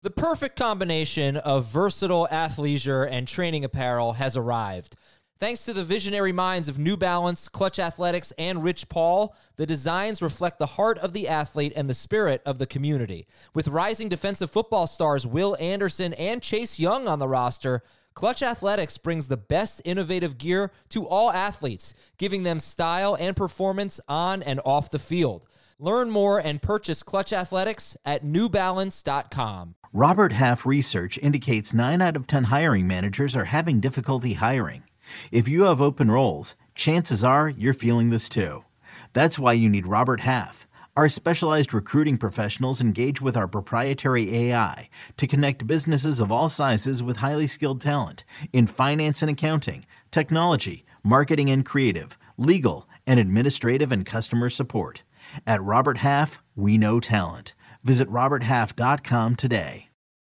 The perfect combination of versatile athleisure and training apparel has arrived. Thanks to the visionary minds of New Balance, Clutch Athletics, and Rich Paul, the designs reflect the heart of the athlete and the spirit of the community. With rising defensive football stars Will Anderson and Chase Young on the roster, Clutch Athletics brings the best innovative gear to all athletes, giving them style and performance on and off the field. Learn more and purchase Clutch Athletics at newbalance.com. Robert Half research indicates 9 out of 10 hiring managers are having difficulty hiring. If you have open roles, chances are you're feeling this too. That's why you need Robert Half. Our specialized recruiting professionals engage with our proprietary AI to connect businesses of all sizes with highly skilled talent in finance and accounting, technology, marketing and creative, legal, and administrative and customer support. At Robert Half, we know talent. Visit roberthalf.com today.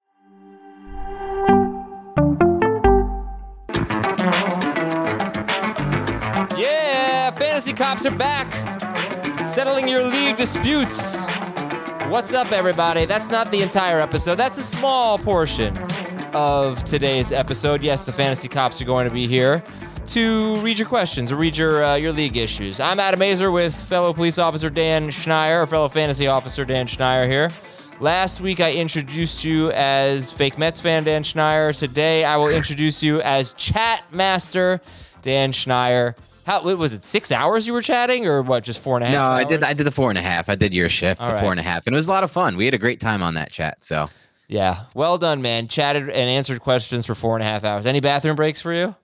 Yeah, Fantasy Cops are back, settling your league disputes. What's up, everybody? That's not the entire episode. That's a small portion of today's episode. Yes, the Fantasy Cops are going to be here to read your questions or read your league issues. I'm Adam Azer with fellow police officer Dan Schneier, or fellow fantasy officer Dan Schneier here. Last week I introduced you as fake Mets fan Dan Schneier. Today I will introduce you as chat master Dan Schneier. How was it? 6 hours you were chatting, or what? Just 4.5? No, hours? I did the 4.5. I did your shift, All the right. 4.5, and it was a lot of fun. We had a great time on that chat. So Yeah, well done, man. Chatted and answered questions for 4.5 hours. Any bathroom breaks for you?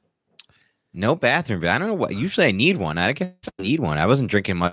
no bathroom, but I don't know what. Usually I need one. I guess I need one. I wasn't drinking much.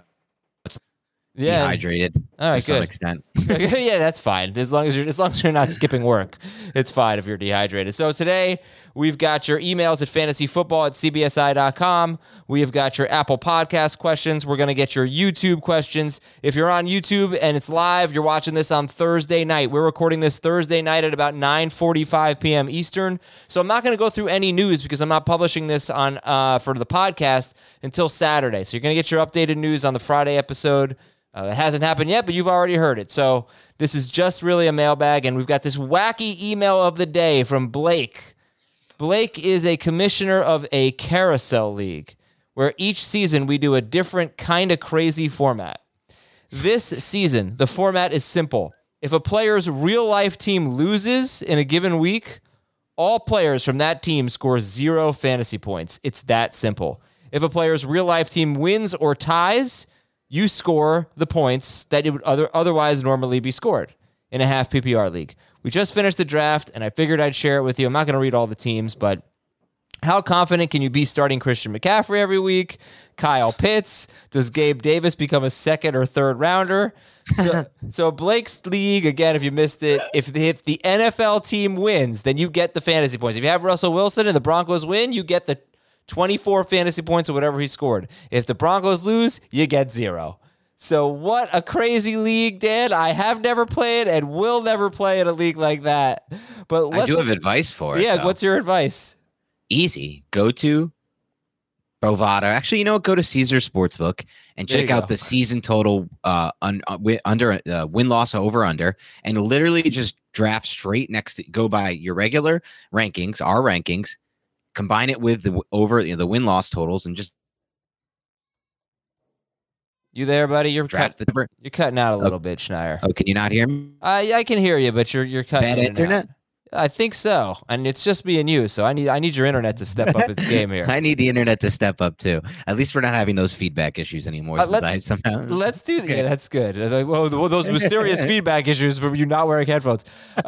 Yeah, Dehydrated All right, to some good. extent. Yeah, that's fine. As long as you're not skipping work, it's fine if you're dehydrated. So today we've got your emails at fantasyfootball@cbsi.com. We have got your Apple Podcast questions. We're going to get your YouTube questions. If you're on YouTube and it's live, you're watching this on Thursday night. We're recording this Thursday night at about 9:45 p.m. Eastern. So I'm not going to go through any news because I'm not publishing this on for the podcast until Saturday. So you're going to get your updated news on the Friday episode. That hasn't happened yet, but you've already heard it. So this is just really a mailbag, and we've got this wacky email of the day from Blake. Blake is a commissioner of a carousel league, where each season we do a different kind of crazy format. This season, the format is simple. If a player's real-life team loses in a given week, all players from that team score 0 fantasy points. It's that simple. If a player's real-life team wins or ties, you score the points that it would otherwise normally be scored in a half PPR league. We just finished the draft, and I figured I'd share it with you. I'm not going to read all the teams, but how confident can you be starting Christian McCaffrey every week? Kyle Pitts? Does Gabe Davis become a second or third rounder? So Blake's league, again, if you missed it, if the NFL team wins, then you get the fantasy points. If you have Russell Wilson and the Broncos win, you get the 24 fantasy points or whatever he scored. If the Broncos lose, you get 0. So what a crazy league, Dan. I have never played and will never play in a league like that. But I do have advice for it. Yeah, though. what's your advice? Easy. Go to Bovada. Actually, you know what? Go to Caesar Sportsbook and There check you out go. the season total under win-loss over-under, and literally just draft straight next to go by your regular rankings, our rankings, combine it with the the win-loss totals, and just You there, buddy? You're draft the different. you're cutting out a little bit, Schneier. Oh, can you not hear me? I can hear you, but you're cutting Bad in and out. internet? I think so, and it's just me and you. So I need your internet to step up its game here. I need the internet to step up too. At least we're not having those feedback issues anymore. Since I somehow Let's do that. Yeah, that's good. Like, those mysterious feedback issues from you not wearing headphones.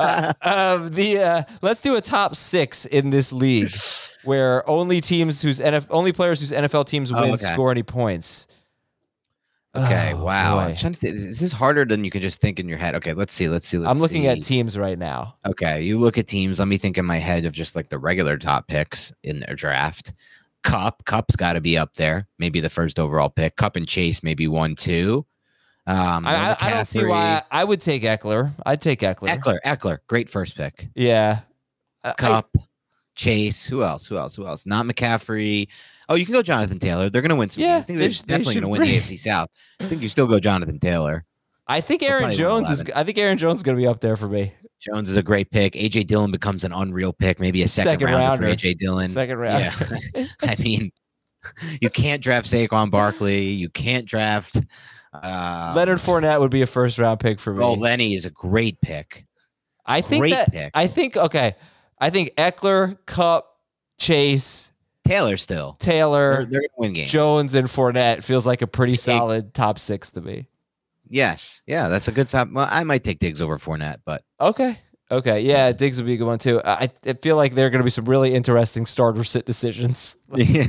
Let's do a top 6 in this league, where only players whose NFL teams win okay. score any points. Okay, Oh, wow. boy. I'm trying to this is harder than you can just think in your head. Okay, let's see. I'm looking at teams right now. Okay, you look at teams. Let me think in my head of just like the regular top picks in their draft. Cup's got to be up there. Maybe the first overall pick. Cup and Chase maybe 1, 2. I don't see why I would take Eckler. I'd take Eckler. Eckler, great first pick. Yeah. Cup, Chase. Who else? Not McCaffrey. Oh, you can go Jonathan Taylor. They're going to win some. Yeah, I think they're definitely going to win the AFC South. I think you still go Jonathan Taylor. I think Aaron probably Jones win is. I think Aaron Jones is going to be up there for me. Jones is a great pick. AJ Dillon becomes an unreal pick, maybe a second rounder for AJ Dillon. Second round. Yeah. I mean, you can't draft Saquon Barkley. You can't draft Leonard Fournette would be a first round pick for me. Oh, Lenny is a great pick. I think pick. I think Eckler, Kupp, Chase, Taylor, they're gonna win games. Jones and Fournette feels like a pretty solid top 6 to me. Yes, yeah, that's a good top. Well, I might take Diggs over Fournette, but okay, yeah, Diggs would be a good one too. I feel like there are going to be some really interesting starter sit decisions.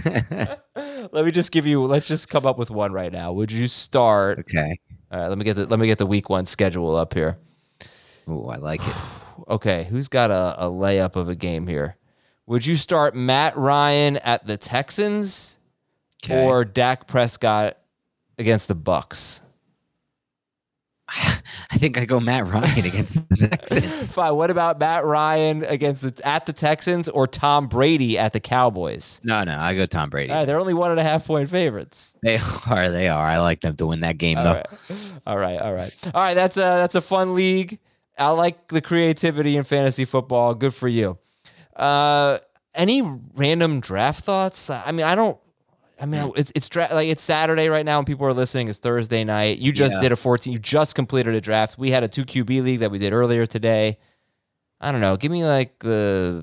Let's just come up with one right now. Would you start? Okay. All right, let me get the week 1 schedule up here. Oh, I like it. Okay, who's got a layup of a game here? Would you start Matt Ryan at the Texans or Dak Prescott against the Bucks? I think I go Matt Ryan against the Texans. Fine. What about Matt Ryan at the Texans or Tom Brady at the Cowboys? No, I go Tom Brady. All right, they're only 1.5 point favorites. They are. I like them to win that game, though. All right. That's a fun league. I like the creativity in fantasy football. Good for you. Any random draft thoughts? It's Saturday right now and people are listening. It's Thursday night. You just did you just completed a draft. We had a 2 QB league that we did earlier today. I don't know. Give me like the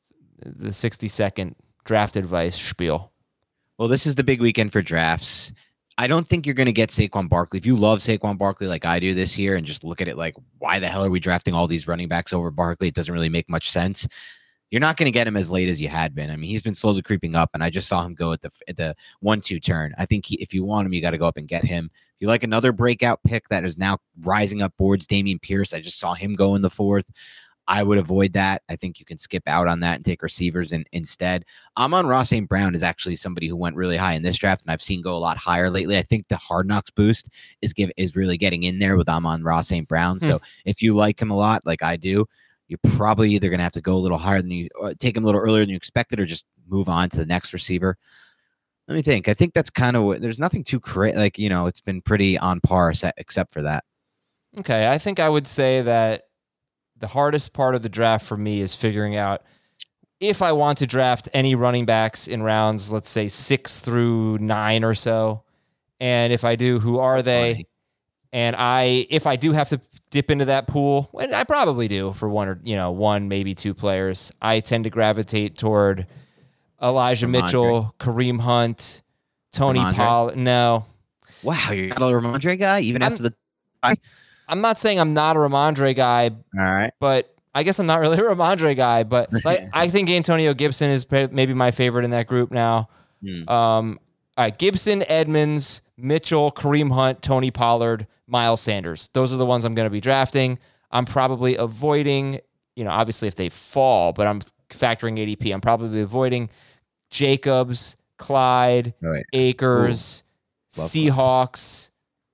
60-second draft advice spiel. Well, this is the big weekend for drafts. I don't think you're going to get Saquon Barkley. If you love Saquon Barkley like I do this year and just look at it like, why the hell are we drafting all these running backs over Barkley? It doesn't really make much sense. You're not going to get him as late as you had been. I mean, he's been slowly creeping up, and I just saw him go at the 1-2 turn. I think if you want him, you got to go up and get him. If you like another breakout pick that is now rising up boards, Dameon Pierce, I just saw him go in the 4th. I would avoid that. I think you can skip out on that and take receivers instead. Amon-Ra St. Brown is actually somebody who went really high in this draft, and I've seen go a lot higher lately. I think the Hard Knocks boost is really getting in there with Amon-Ra St. Brown. So if you like him a lot, like I do, you're probably either going to have to go a little higher than you take him a little earlier than you expected, or just move on to the next receiver. Let me think. I think that's kind of what, there's nothing too crazy. Like, it's been pretty on par except for that. Okay. I think I would say that the hardest part of the draft for me is figuring out if I want to draft any running backs in rounds, let's say 6 through 9 or so. And if I do, who are they? Funny. And if I do have to dip into that pool, and I probably do for one, maybe 2 players, I tend to gravitate toward Elijah Mitchell, Kareem Hunt, Tony Pollard. No. Wow, you're not a Ramondre guy, even after the. I'm not saying I'm not a Ramondre guy. All right. But I guess I'm not really a Ramondre guy. But I think Antonio Gibson is maybe my favorite in that group now. All right, Gibson, Edmonds, Mitchell, Kareem Hunt, Tony Pollard, Miles Sanders. Those are the ones I'm going to be drafting. I'm probably avoiding, obviously if they fall, but I'm factoring ADP. I'm probably avoiding Jacobs, Clyde, Akers, Seahawks,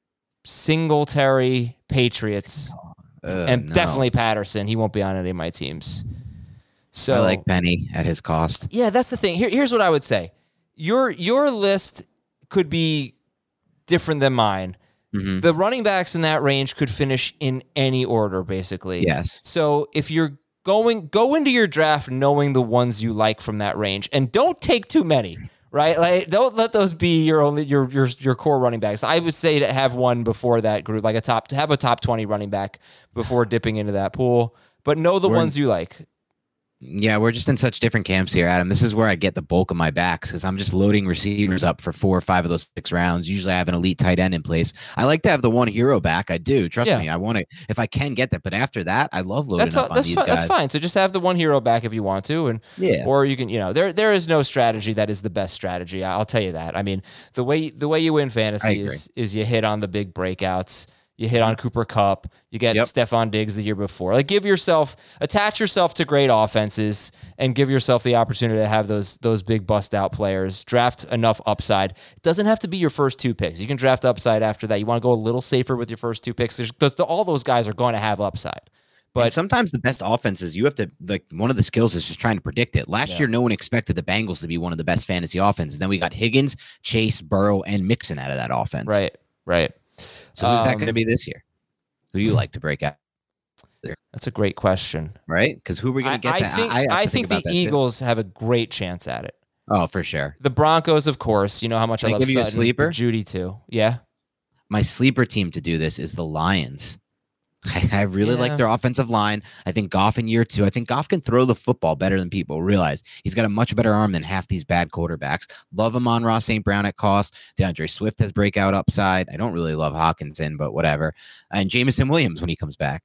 Singletary, Patriots, and definitely Patterson. He won't be on any of my teams. So I like Penny at his cost. Yeah, that's the thing. Here's what I would say. Your list could be different than mine. Mm-hmm. The running backs in that range could finish in any order, basically. Yes. So if you're go into your draft knowing the ones you like from that range, and don't take too many. Right, like don't let those be your core running backs. I would say to have one before that group, like have a top 20 running back before dipping into that pool. But know the ones you like. Yeah, we're just in such different camps here, Adam. This is where I get the bulk of my backs because I'm just loading receivers up for 4 or 5 of those 6 rounds. Usually I have an elite tight end in place. I like to have the one hero back. I do. Trust me. I want to, if I can get that. But after that, I love loading up on these guys. That's fine. So just have the one hero back if you want to. Or you can, there is no strategy that is the best strategy. I'll tell you that. I mean, the way you win fantasy is you hit on the big breakouts. You hit on Cooper Kupp. You get Stephon Diggs the year before. Like attach yourself to great offenses and give yourself the opportunity to have those big bust out players. Draft enough upside. It doesn't have to be your first 2 picks. You can draft upside after that. You want to go a little safer with your first 2 picks because all those guys are going to have upside. But sometimes the best offenses, you have to, like, one of the skills is just trying to predict it. Last year, no one expected the Bengals to be one of the best fantasy offenses. Then we got Higgins, Chase, Burrow, and Mixon out of that offense. Right. So who's that going to be this year? Who do you like to break out? That's a great question. Right? Because who are we going to get? I think the Eagles have a great chance at it. Oh, for sure. The Broncos, of course. You know how much I love give you a Sutton, sleeper? Judy too. Yeah. My sleeper team to do this is the Lions. I really like their offensive line. I think Goff in year 2. I think Goff can throw the football better than people realize. He's got a much better arm than half these bad quarterbacks. Love him on Ross St. Brown at cost. DeAndre Swift has breakout upside. I don't really love Hawkinson, but whatever. And Jameson Williams when he comes back.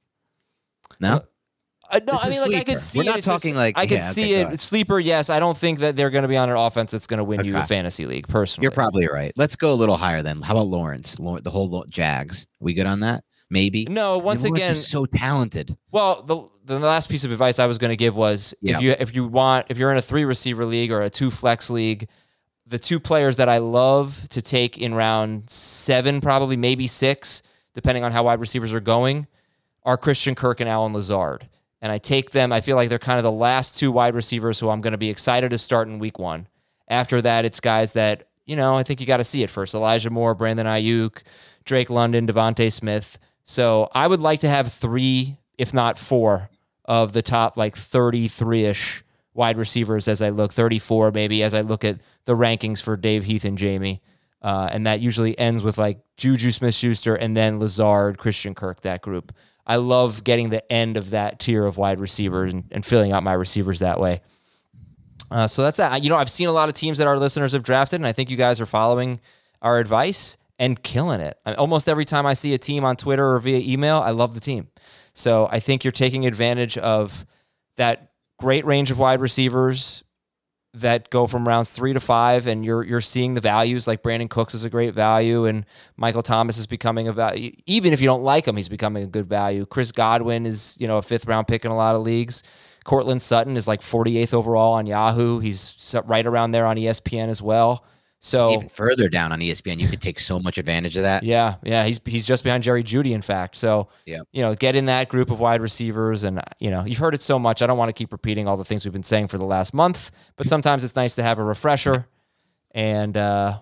No? No, I mean, like, I could see We're not talking like... I could see it. Sleeper, yes. I don't think that they're going to be on an offense that's going to win you a fantasy league, personally. You're probably right. Let's go a little higher then. How about Lawrence? The whole Jags. We good on that? Maybe. No, once again, is so talented. Well, the last piece of advice I was going to give was if you're in a 3 receiver league or a 2 flex league, the 2 players that I love to take in round 7, probably maybe 6, depending on how wide receivers are going, are Christian Kirk and Allen Lazard. And I take them. I feel like they're kind of the last 2 wide receivers who I'm going to be excited to start in week 1. After that, it's guys that, I think you got to see it first. Elijah Moore, Brandon Ayuk, Drake London, Devontae Smith. So I would like to have 3, if not 4, of the top 33-ish wide receivers as I look, 34 maybe, as I look at the rankings for Dave, Heath, and Jamie. And that usually ends with Juju Smith-Schuster and then Lazard, Christian Kirk, that group. I love getting the end of that tier of wide receivers and filling out my receivers that way. So that's that. I've seen a lot of teams that our listeners have drafted, and I think you guys are following our advice and killing it. Almost every time I see a team on Twitter or via email, I love the team. So I think you're taking advantage of that great range of wide receivers that go from rounds 3 to 5, and you're seeing the values. Like Brandon Cooks is a great value, and Michael Thomas is becoming a value. Even if you don't like him, he's becoming a good value. Chris Godwin is a 5th round pick in a lot of leagues. Cortland Sutton is 48th overall on Yahoo. He's right around there on ESPN as well. So even further down on ESPN, you could take so much advantage of that. Yeah. He's just behind Jerry Jeudy, in fact. So get in that group of wide receivers, and you've heard it so much. I don't want to keep repeating all the things we've been saying for the last month, but sometimes it's nice to have a refresher. And there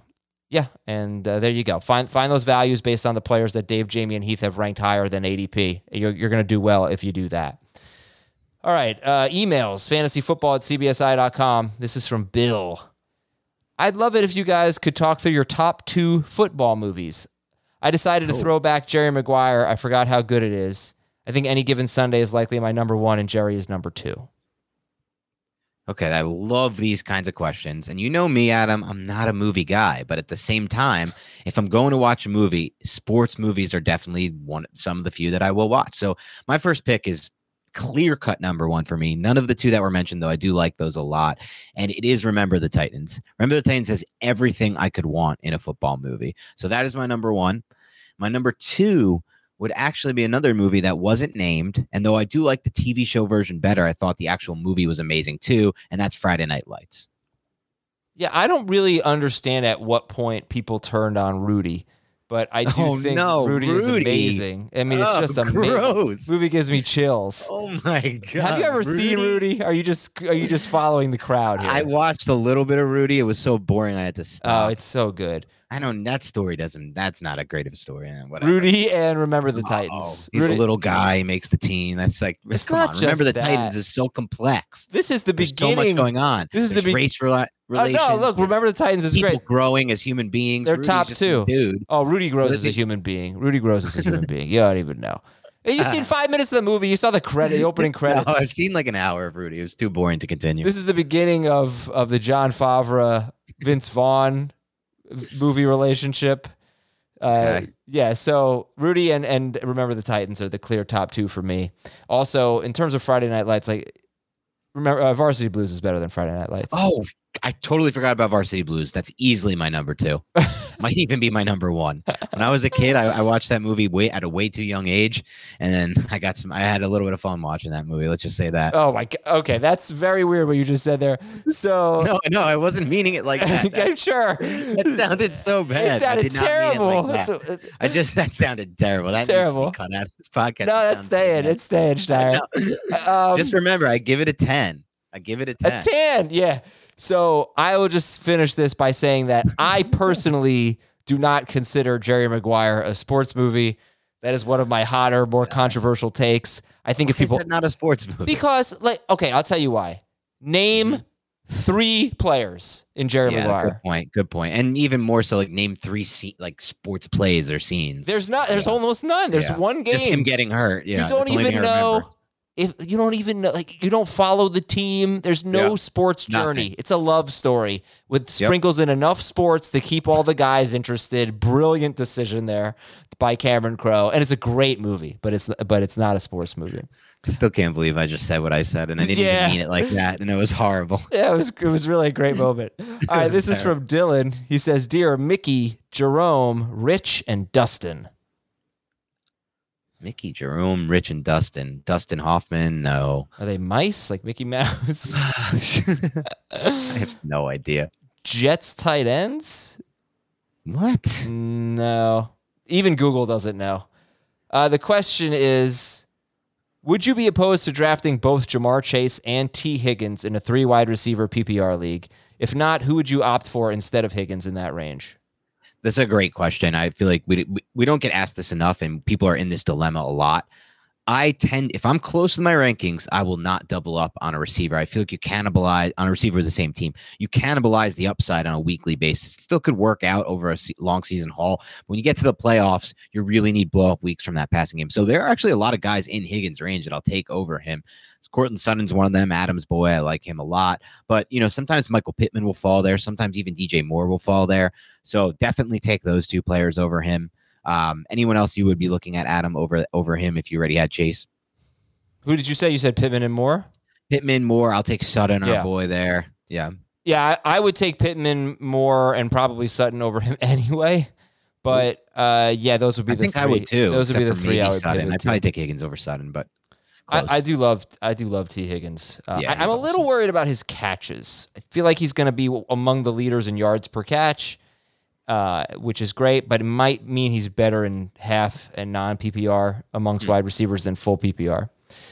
you go. Find those values based on the players that Dave, Jamie, and Heath have ranked higher than ADP. You're going to do well if you do that. All right, emails, fantasyfootball@cbsi.com. This is from Bill. I'd love it if you guys could talk through your top 2 football movies. I decided to throw back Jerry Maguire. I forgot how good it is. I think Any Given Sunday is likely my number 1, and Jerry is number 2. Okay, I love these kinds of questions. And you know me, Adam, I'm not a movie guy. But at the same time, if I'm going to watch a movie, sports movies are definitely some of the few that I will watch. So my first pick is clear-cut number 1 for me. None of the 2 that were mentioned, though. I do like those a lot. And it is Remember the Titans. Remember the Titans has everything I could want in a football movie. So that is my number 1. My number 2 would actually be another movie that wasn't named. And though I do like the TV show version better, I thought the actual movie was amazing too. And that's Friday Night Lights. Yeah, I don't really understand at what point people turned on Rudy. But I do think Rudy is amazing. I mean, it's just amazing. Gross. Movie gives me chills. Oh my god! Have you ever seen Rudy? Are you just following the crowd here? I watched a little bit of Rudy. It was so boring I had to stop. Oh, it's so good. I know that story doesn't. That's not a great of a story. Whatever. Rudy and Remember the Titans. He's Rudy, a little guy. He makes the team. That's like. It's come not on. just Remember the that. Titans is so complex. This is the There's beginning. so much going on. This is the race relations. No, look. Remember the Titans is people great. Growing as human beings. They're Rudy's top just 2. a dude. Oh, Rudy grows as a human being. Rudy grows as a human being. You don't even know. You've seen 5 minutes of the movie. You saw the opening credits. No, I've seen like an hour of Rudy. It was too boring to continue. This is the beginning of the Jon Favreau, Vince Vaughn movie relationship. Okay. Yeah, so Rudy and Remember the Titans are the clear top 2 for me. Also, in terms of Friday Night Lights, remember Varsity Blues is better than Friday Night Lights. Oh, I totally forgot about Varsity Blues. That's easily my number 2. Might even be my number 1. When I was a kid, I watched that movie at a way too young age, and then I had a little bit of fun watching that movie. Let's just say that. Oh my God. Okay, that's very weird what you just said there. So no, I wasn't meaning it like that. Sure. That sounded so bad. It sounded terrible. That sounded terrible. That terrible. needs to be cut out of this podcast. No, that's staying. It's staying, Steyer. Just remember, I give it a 10. I give it a 10. A 10, yeah. So I will just finish this by saying that I personally do not consider Jerry Maguire a sports movie. That is one of my hotter, more controversial takes. I think if Why is people that not a sports movie? because like okay, I'll tell you why. Name 3 players in Jerry Maguire. Good point. And even more so, like name 3 like sports plays or scenes. There's almost none. There's one game. Just him getting hurt. Yeah, You don't even know if you don't even know, like you don't follow the team. There's no sports journey. Nothing. It's a love story with sprinkles in enough sports to keep all the guys interested. Brilliant decision there by Cameron Crowe, and it's a great movie, but it's not a sports movie. I still can't believe I just said what I said, and I didn't even mean it like that, and it was horrible. Yeah, it was really a great moment. All right, this is from Dylan. He says, "Dear Mickey, Jerome, Rich, and Dustin." Mickey, Jerome, Rich, and Dustin. Dustin Hoffman, no. Are they mice like Mickey Mouse? I have no idea. Jets tight ends? What? No. Even Google doesn't know. The question is, would you be opposed to drafting both Jamar Chase and T. Higgins in a 3 wide receiver PPR league? If not, who would you opt for instead of Higgins in that range? That's a great question. I feel like we don't get asked this enough, and people are in this dilemma a lot. If I'm close to my rankings, I will not double up on a receiver. I feel like you cannibalize on a receiver of the same team. You cannibalize the upside on a weekly basis. It still could work out over a long season haul. When you get to the playoffs, you really need blow up weeks from that passing game. So there are actually a lot of guys in Higgins' range that I'll take over him. Courtland Sutton's one of them. Adam's boy, I like him a lot. But, sometimes Michael Pittman will fall there. Sometimes even DJ Moore will fall there. So definitely take those 2 players over him. Anyone else you would be looking at, Adam, over him if you already had Chase? Who did you say? You said Pittman and Moore? Pittman, Moore. I'll take Sutton, our boy there. Yeah. Yeah, I would take Pittman, Moore, and probably Sutton over him anyway. But, those would be the 3. I think I would too. Those would be the 3 I would Sutton. I'd probably take Higgins over Sutton, but I do love T. Higgins. I'm a little worried about his catches. I feel like he's going to be among the leaders in yards per catch, which is great, but it might mean he's better in half and non-PPR amongst wide receivers than full PPR.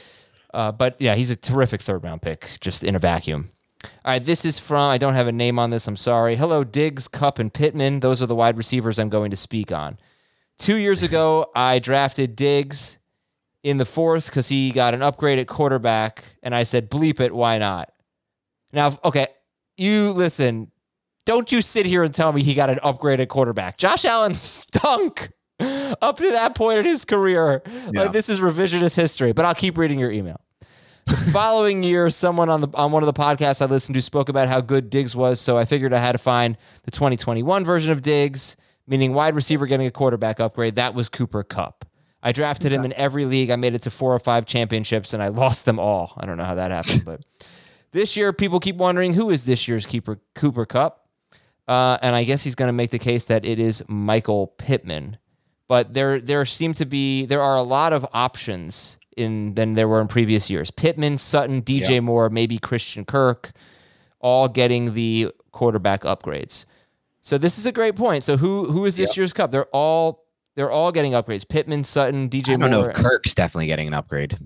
But yeah, he's a terrific 3rd-round pick, just in a vacuum. All right, this is from, I don't have a name on this, I'm sorry. Hello, Diggs, Kupp, and Pittman. Those are the wide receivers I'm going to speak on. 2 years ago, I drafted Diggs in the 4th because he got an upgrade at quarterback, and I said, bleep it, why not? Now, okay, you listen, don't you sit here and tell me he got an upgrade at quarterback. Josh Allen stunk up to that point in his career. Yeah. Like, this is revisionist history, but I'll keep reading your email. The following year, someone on one of the podcasts I listened to spoke about how good Diggs was, so I figured I had to find the 2021 version of Diggs, meaning wide receiver getting a quarterback upgrade. That was Cooper Kupp. I drafted him in every league. I made it to 4 or 5 championships, and I lost them all. I don't know how that happened, but this year, people keep wondering who is this year's Cooper Kupp, and I guess he's going to make the case that it is Michael Pittman. But there are a lot of options than there were in previous years. Pittman, Sutton, DJ Moore, maybe Christian Kirk, all getting the quarterback upgrades. So this is a great point. So who is this year's Kupp? They're all getting upgrades. Pittman, Sutton, DJ Moore. I don't know if Kirk's definitely getting an upgrade.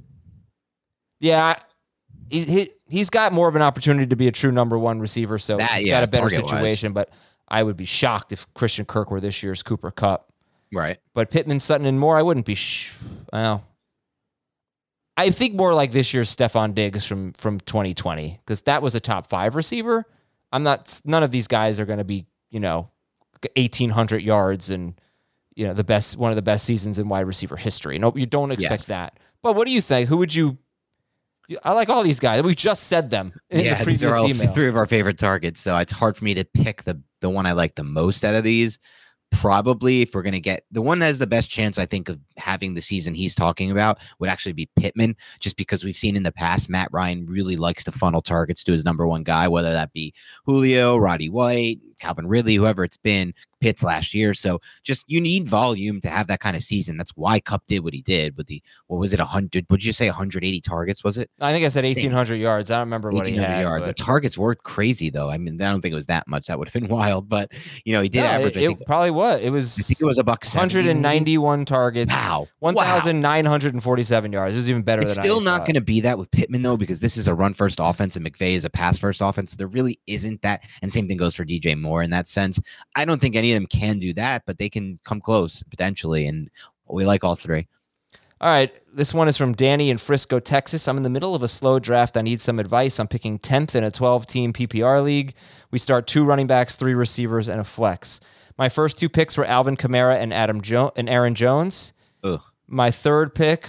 Yeah, he's got more of an opportunity to be a true number 1 receiver, so he's got a better situation. But I would be shocked if Christian Kirk were this year's Cooper Kupp. Right. But Pittman, Sutton, and Moore, I wouldn't be. Well, I think more like this year's Stephon Diggs from 2020, because that was a top 5 receiver. None of these guys are going to be 1,800 yards and one of the best seasons in wide receiver history. No, you don't expect that. But what do you think? Who would you? I like all these guys. We just said them in the previous these are all email. 3 of our favorite targets, so it's hard for me to pick the one I like the most out of these. Probably, if we're going to get the one that has the best chance, I think, of having the season he's talking about would actually be Pittman, just because we've seen in the past Matt Ryan really likes to funnel targets to his number 1 guy, whether that be Julio, Roddy White, Calvin Ridley, whoever it's been, Pitts last year. So just you need volume to have that kind of season. That's why Kupp did what he did with the, what was it, 100? Would you say 180 targets? Was it? I think I said 1,800 yards. I don't remember what he had. Yards. But... The targets were crazy, though. I mean, I don't think it was that much. That would have been wild, but he did average. It probably was. It was. I think it was $170. 191 targets. Wow. 1,947 yards. It was even better. It's than still not going to be that with Pittman, though, because this is a run first offense and McVay is a pass first offense. There really isn't that. And same thing goes for DJ Moore in that sense. I don't think any of them can do that, but they can come close potentially. And we like all 3. All right, this one is from Danny in Frisco, Texas. I'm in the middle of a slow draft. I need some advice. I'm picking 10th in a 12-team PPR league. We start 2 running backs, 3 receivers, and a flex. My first 2 picks were Alvin Kamara and Aaron Jones. Ugh. My third pick,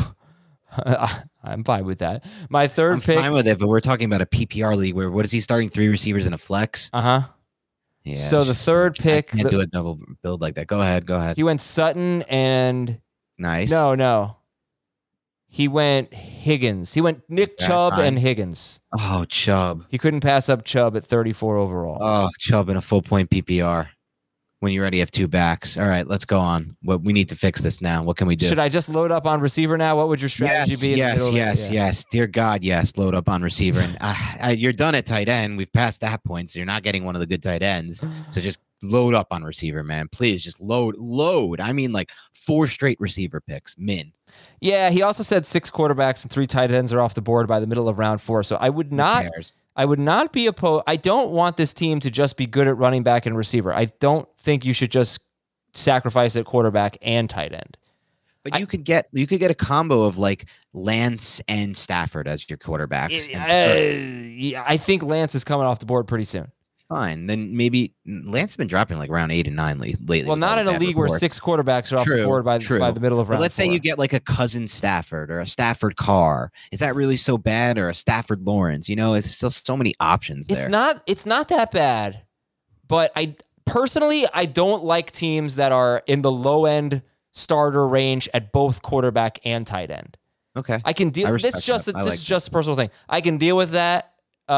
I'm fine with that. My third I'm pick, fine with it, but we're talking about a PPR league where what is he starting 3 receivers and a flex? Yeah, so the third pick, I can't do a double build like that. Go ahead. he went Sutton and Nice. no. He went Higgins. He went Nick Chubb and Higgins. Oh, Chubb. He couldn't pass up Chubb at 34 overall. Oh, Chubb in a full point PPR. When you already have 2 backs. All right, let's go on. What we need to fix this now. What can we do? Should I just load up on receiver now? What would your strategy be? Yes. Dear God, yes. Load up on receiver. And you're done at tight end. We've passed that point, so you're not getting one of the good tight ends. So just load up on receiver, man. Please just load. I mean, like 4 straight receiver picks, min. Yeah, he also said 6 quarterbacks and 3 tight ends are off the board by the middle of round 4. So I would not be opposed. I don't want this team to just be good at running back and receiver. I don't think you should just sacrifice at quarterback and tight end. But you could get a combo of like Lance and Stafford as your quarterbacks. Yeah, I think Lance is coming off the board pretty soon. Fine, then maybe Lance has been dropping like round 8 and 9 lately. Well, not in a league where 6 quarterbacks are off the board by the middle of round 4. Let's say you get like a cousin Stafford or a Stafford Carr. Is that really so bad? Or a Stafford Lawrence? You know, it's still so many options there. It's not that bad, but I personally don't like teams that are in the low end starter range at both quarterback and tight end. Okay, I can deal. This is just a personal thing. I can deal with that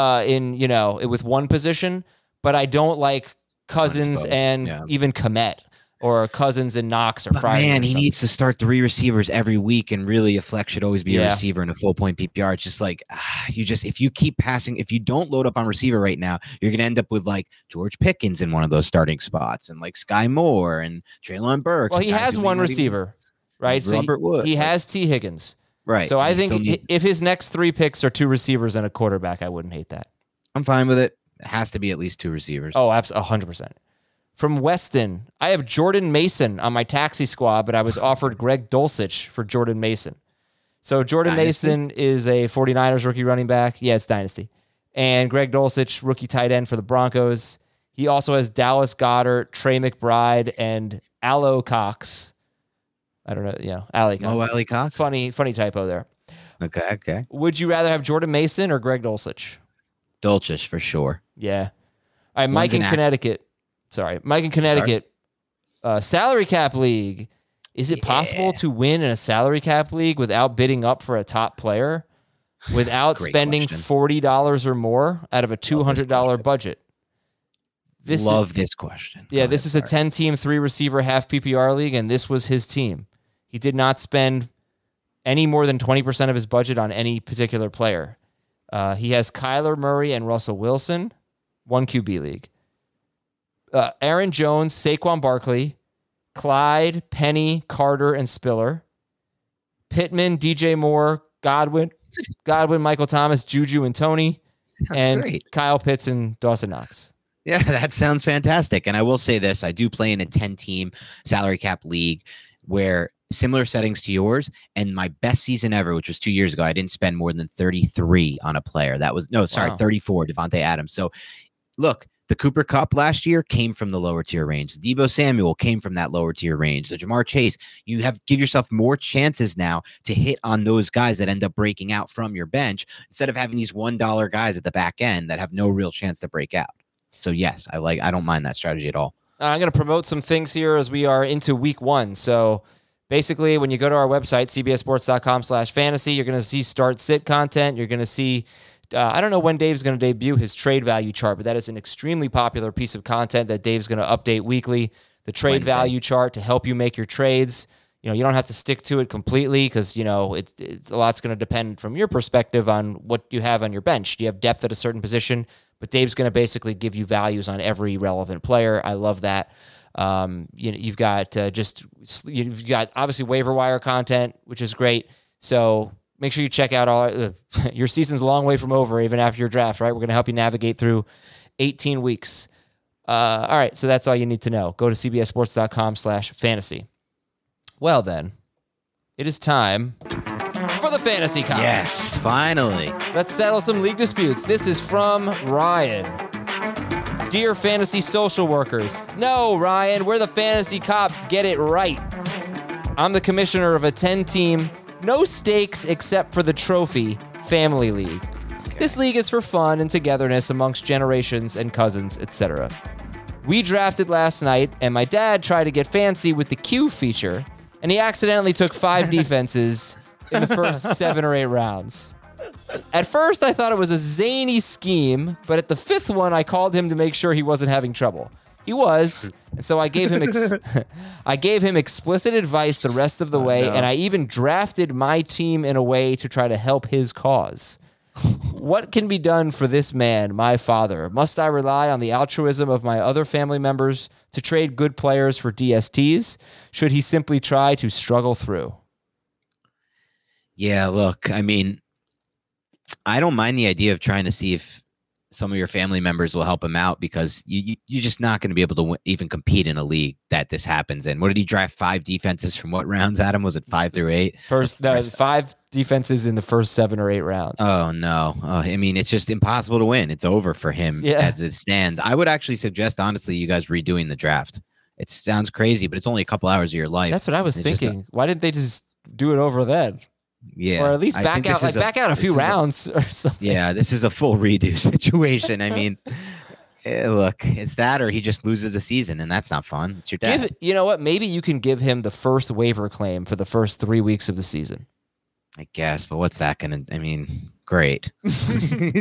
with one position. But I don't like Cousins and even Kmet or Cousins and Knox or Friday. Man, he needs to start 3 receivers every week, and really a flex should always be a receiver in a full point PPR. It's just like if you keep passing, if you don't load up on receiver right now, you're gonna end up with like George Pickens in one of those starting spots, and like Sky Moore and Treylon Burks. Well, he has one receiver, right? So Robert Woods. He has T. Higgins, right? So I think if his next 3 picks are 2 receivers and a quarterback, I wouldn't hate that. I'm fine with it. It has to be at least 2 receivers. Oh, absolutely, 100%. From Weston, I have Jordan Mason on my taxi squad, but I was offered Greg Dulcich for Jordan Mason. So Jordan Mason is a 49ers rookie running back. Yeah, it's Dynasty. And Greg Dulcich, rookie tight end for the Broncos. He also has Dallas Goedert, Trey McBride, and Aloe Cox. I don't know, Ali Cox. Oh, Ali Cox? Funny typo there. Okay. Would you rather have Jordan Mason or Greg Dulcich? Dulcich for sure. Yeah. All right, Mike in Connecticut. Salary cap league. Is it possible to win in a salary cap league without bidding up for a top player, without spending $40 or more out of a $200 budget? Love this question. Yeah, this is a 10-team, 3-receiver, half PPR league, and this was his team. He did not spend any more than 20% of his budget on any particular player. He has Kyler Murray and Russell Wilson, 1 QB league. Aaron Jones, Saquon Barkley, Clyde, Penny, Carter, and Spiller. Pittman, DJ Moore, Godwin, Michael Thomas, Juju, and Tony. And great. Kyle Pitts and Dawson Knox. Yeah, that sounds fantastic. And I will say this, I do play in a 10-team salary cap league where similar settings to yours, and my best season ever, which was 2 years ago, I didn't spend more than 33 on a player. 34, Devontae Adams. So look, the Cooper Kupp last year came from the lower tier range. Deebo Samuel came from that lower tier range. So Jamar Chase, give yourself more chances now to hit on those guys that end up breaking out from your bench instead of having these $1 guys at the back end that have no real chance to break out. So yes, I don't mind that strategy at all. I'm going to promote some things here as we are into week 1. So basically, when you go to our website, cbssports.com/fantasy, you're going to see start sit content. You're going to see, I don't know when Dave's going to debut his trade value chart, but that is an extremely popular piece of content that Dave's going to update weekly. The trade value chart to help you make your trades. You don't have to stick to it completely because, it's a lot's going to depend from your perspective on what you have on your bench. Do you have depth at a certain position? But Dave's going to basically give you values on every relevant player. I love that. You've got obviously waiver wire content, which is great. So make sure you check out your season's a long way from over, even after your draft, right? We're going to help you navigate through 18 weeks. All right. So that's all you need to know. Go to cbssports.com/fantasy. Well, then, it is time for the Fantasy Cops. Yes, finally. Let's settle some league disputes. This is from Ryan. Dear fantasy social workers, no, Ryan, we're the Fantasy Cops. Get it right. I'm the commissioner of a 10-team, no stakes except for the trophy, family league. This league is for fun and togetherness amongst generations and cousins, etc. We drafted last night, and my dad tried to get fancy with the Q feature, and he accidentally took 5 defenses in the first 7 or 8 rounds. At first, I thought it was a zany scheme, but at the 5th one, I called him to make sure he wasn't having trouble. He was, and so I gave him explicit advice the rest of the way, and I even drafted my team in a way to try to help his cause. What can be done for this man, my father? Must I rely on the altruism of my other family members to trade good players for DSTs? Should he simply try to struggle through? Yeah, look, I mean, I don't mind the idea of trying to see if some of your family members will help him out, because you're just not going to be able to even compete in a league that this happens in. What did he draft? 5 defenses from what rounds, Adam? Was it 5 through 8? First, 5 defenses in the first 7 or 8 rounds. Oh, no. I mean, it's just impossible to win. It's over for him as it stands. I would actually suggest, honestly, you guys redoing the draft. It sounds crazy, but it's only a couple hours of your life. That's what I was thinking. Why didn't they just do it over then? Yeah. Or at least back out a few rounds or something. Yeah, this is a full redo situation. I mean, look, it's that or he just loses a season, and that's not fun. It's your dad. You know what? Maybe you can give him the first waiver claim for the first 3 weeks of the season. I guess, but what's that going to... I mean, great. He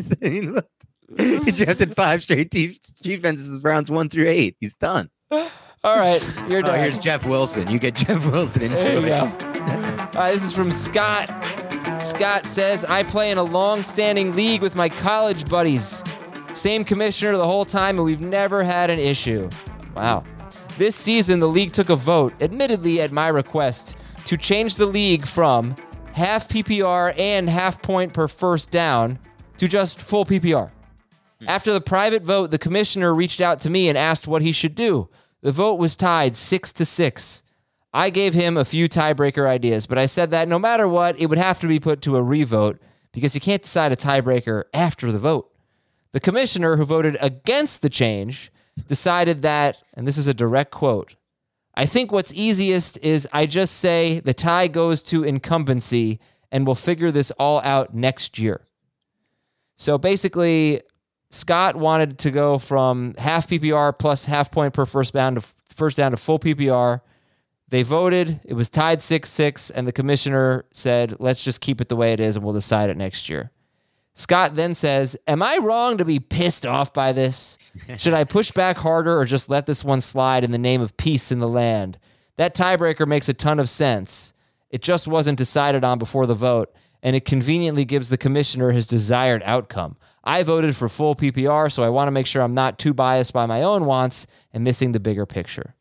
drafted 5 straight defenses rounds 1 through 8. He's done. All right, you're done. Here's Jeff Wilson. You get Jeff Wilson. There you go. This is from Scott. Scott says, I play in a long-standing league with my college buddies. Same commissioner the whole time, and we've never had an issue. Wow. This season, the league took a vote, admittedly at my request, to change the league from half PPR and half point per first down to just full PPR. After the private vote, the commissioner reached out to me and asked what he should do. The vote was tied 6-6. I gave him a few tiebreaker ideas, but I said that no matter what, it would have to be put to a revote because you can't decide a tiebreaker after the vote. The commissioner, who voted against the change, decided that, and this is a direct quote, I think what's easiest is I just say the tie goes to incumbency and we'll figure this all out next year. So basically, Scott wanted to go from half PPR plus half point per first down to full PPR. They voted. It was tied 6-6, and the commissioner said, let's just keep it the way it is, and we'll decide it next year. Scott then says, am I wrong to be pissed off by this? Should I push back harder or just let this one slide in the name of peace in the land? That tiebreaker makes a ton of sense. It just wasn't decided on before the vote, and it conveniently gives the commissioner his desired outcome. I voted for full PPR, so I want to make sure I'm not too biased by my own wants and missing the bigger picture.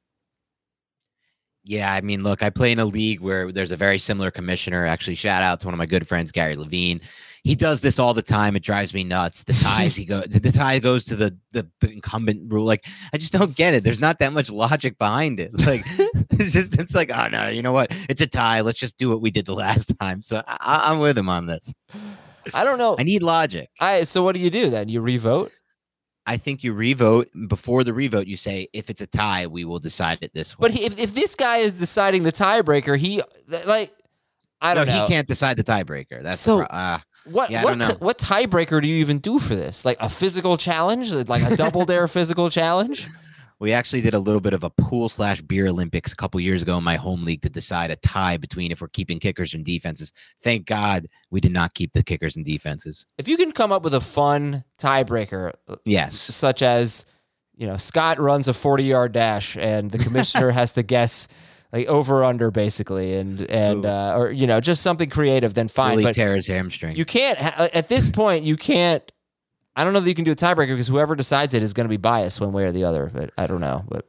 Yeah, I mean, look, I play in a league where there's a very similar commissioner. Actually, shout out to one of my good friends, Gary Levine. He does this all the time. It drives me nuts. The ties, the tie goes to the incumbent rule. Like, I just don't get it. There's not that much logic behind it. Like, it's like, oh no, you know what? It's a tie. Let's just do what we did the last time. So I'm with him on this. I don't know. I need logic. So what do you do then? You revote? I think you revote. Before the revote, you say, if it's a tie, we will decide it this way. But if this guy is deciding the tiebreaker, I don't know. He can't decide the tiebreaker. That's so. What tiebreaker do you even do for this? Like a physical challenge? Like a double dare physical challenge? We actually did a little bit of a pool/beer Olympics a couple years ago in my home league to decide a tie between if we're keeping kickers and defenses. Thank God we did not keep the kickers and defenses. If you can come up with a fun tiebreaker, yes, such as, Scott runs a 40-yard dash and the commissioner has to guess like over under basically, and or just something creative, then fine. Really but tear his hamstring. You can't at this point. You can't. I don't know that you can do a tiebreaker because whoever decides it is going to be biased one way or the other. But I don't know. But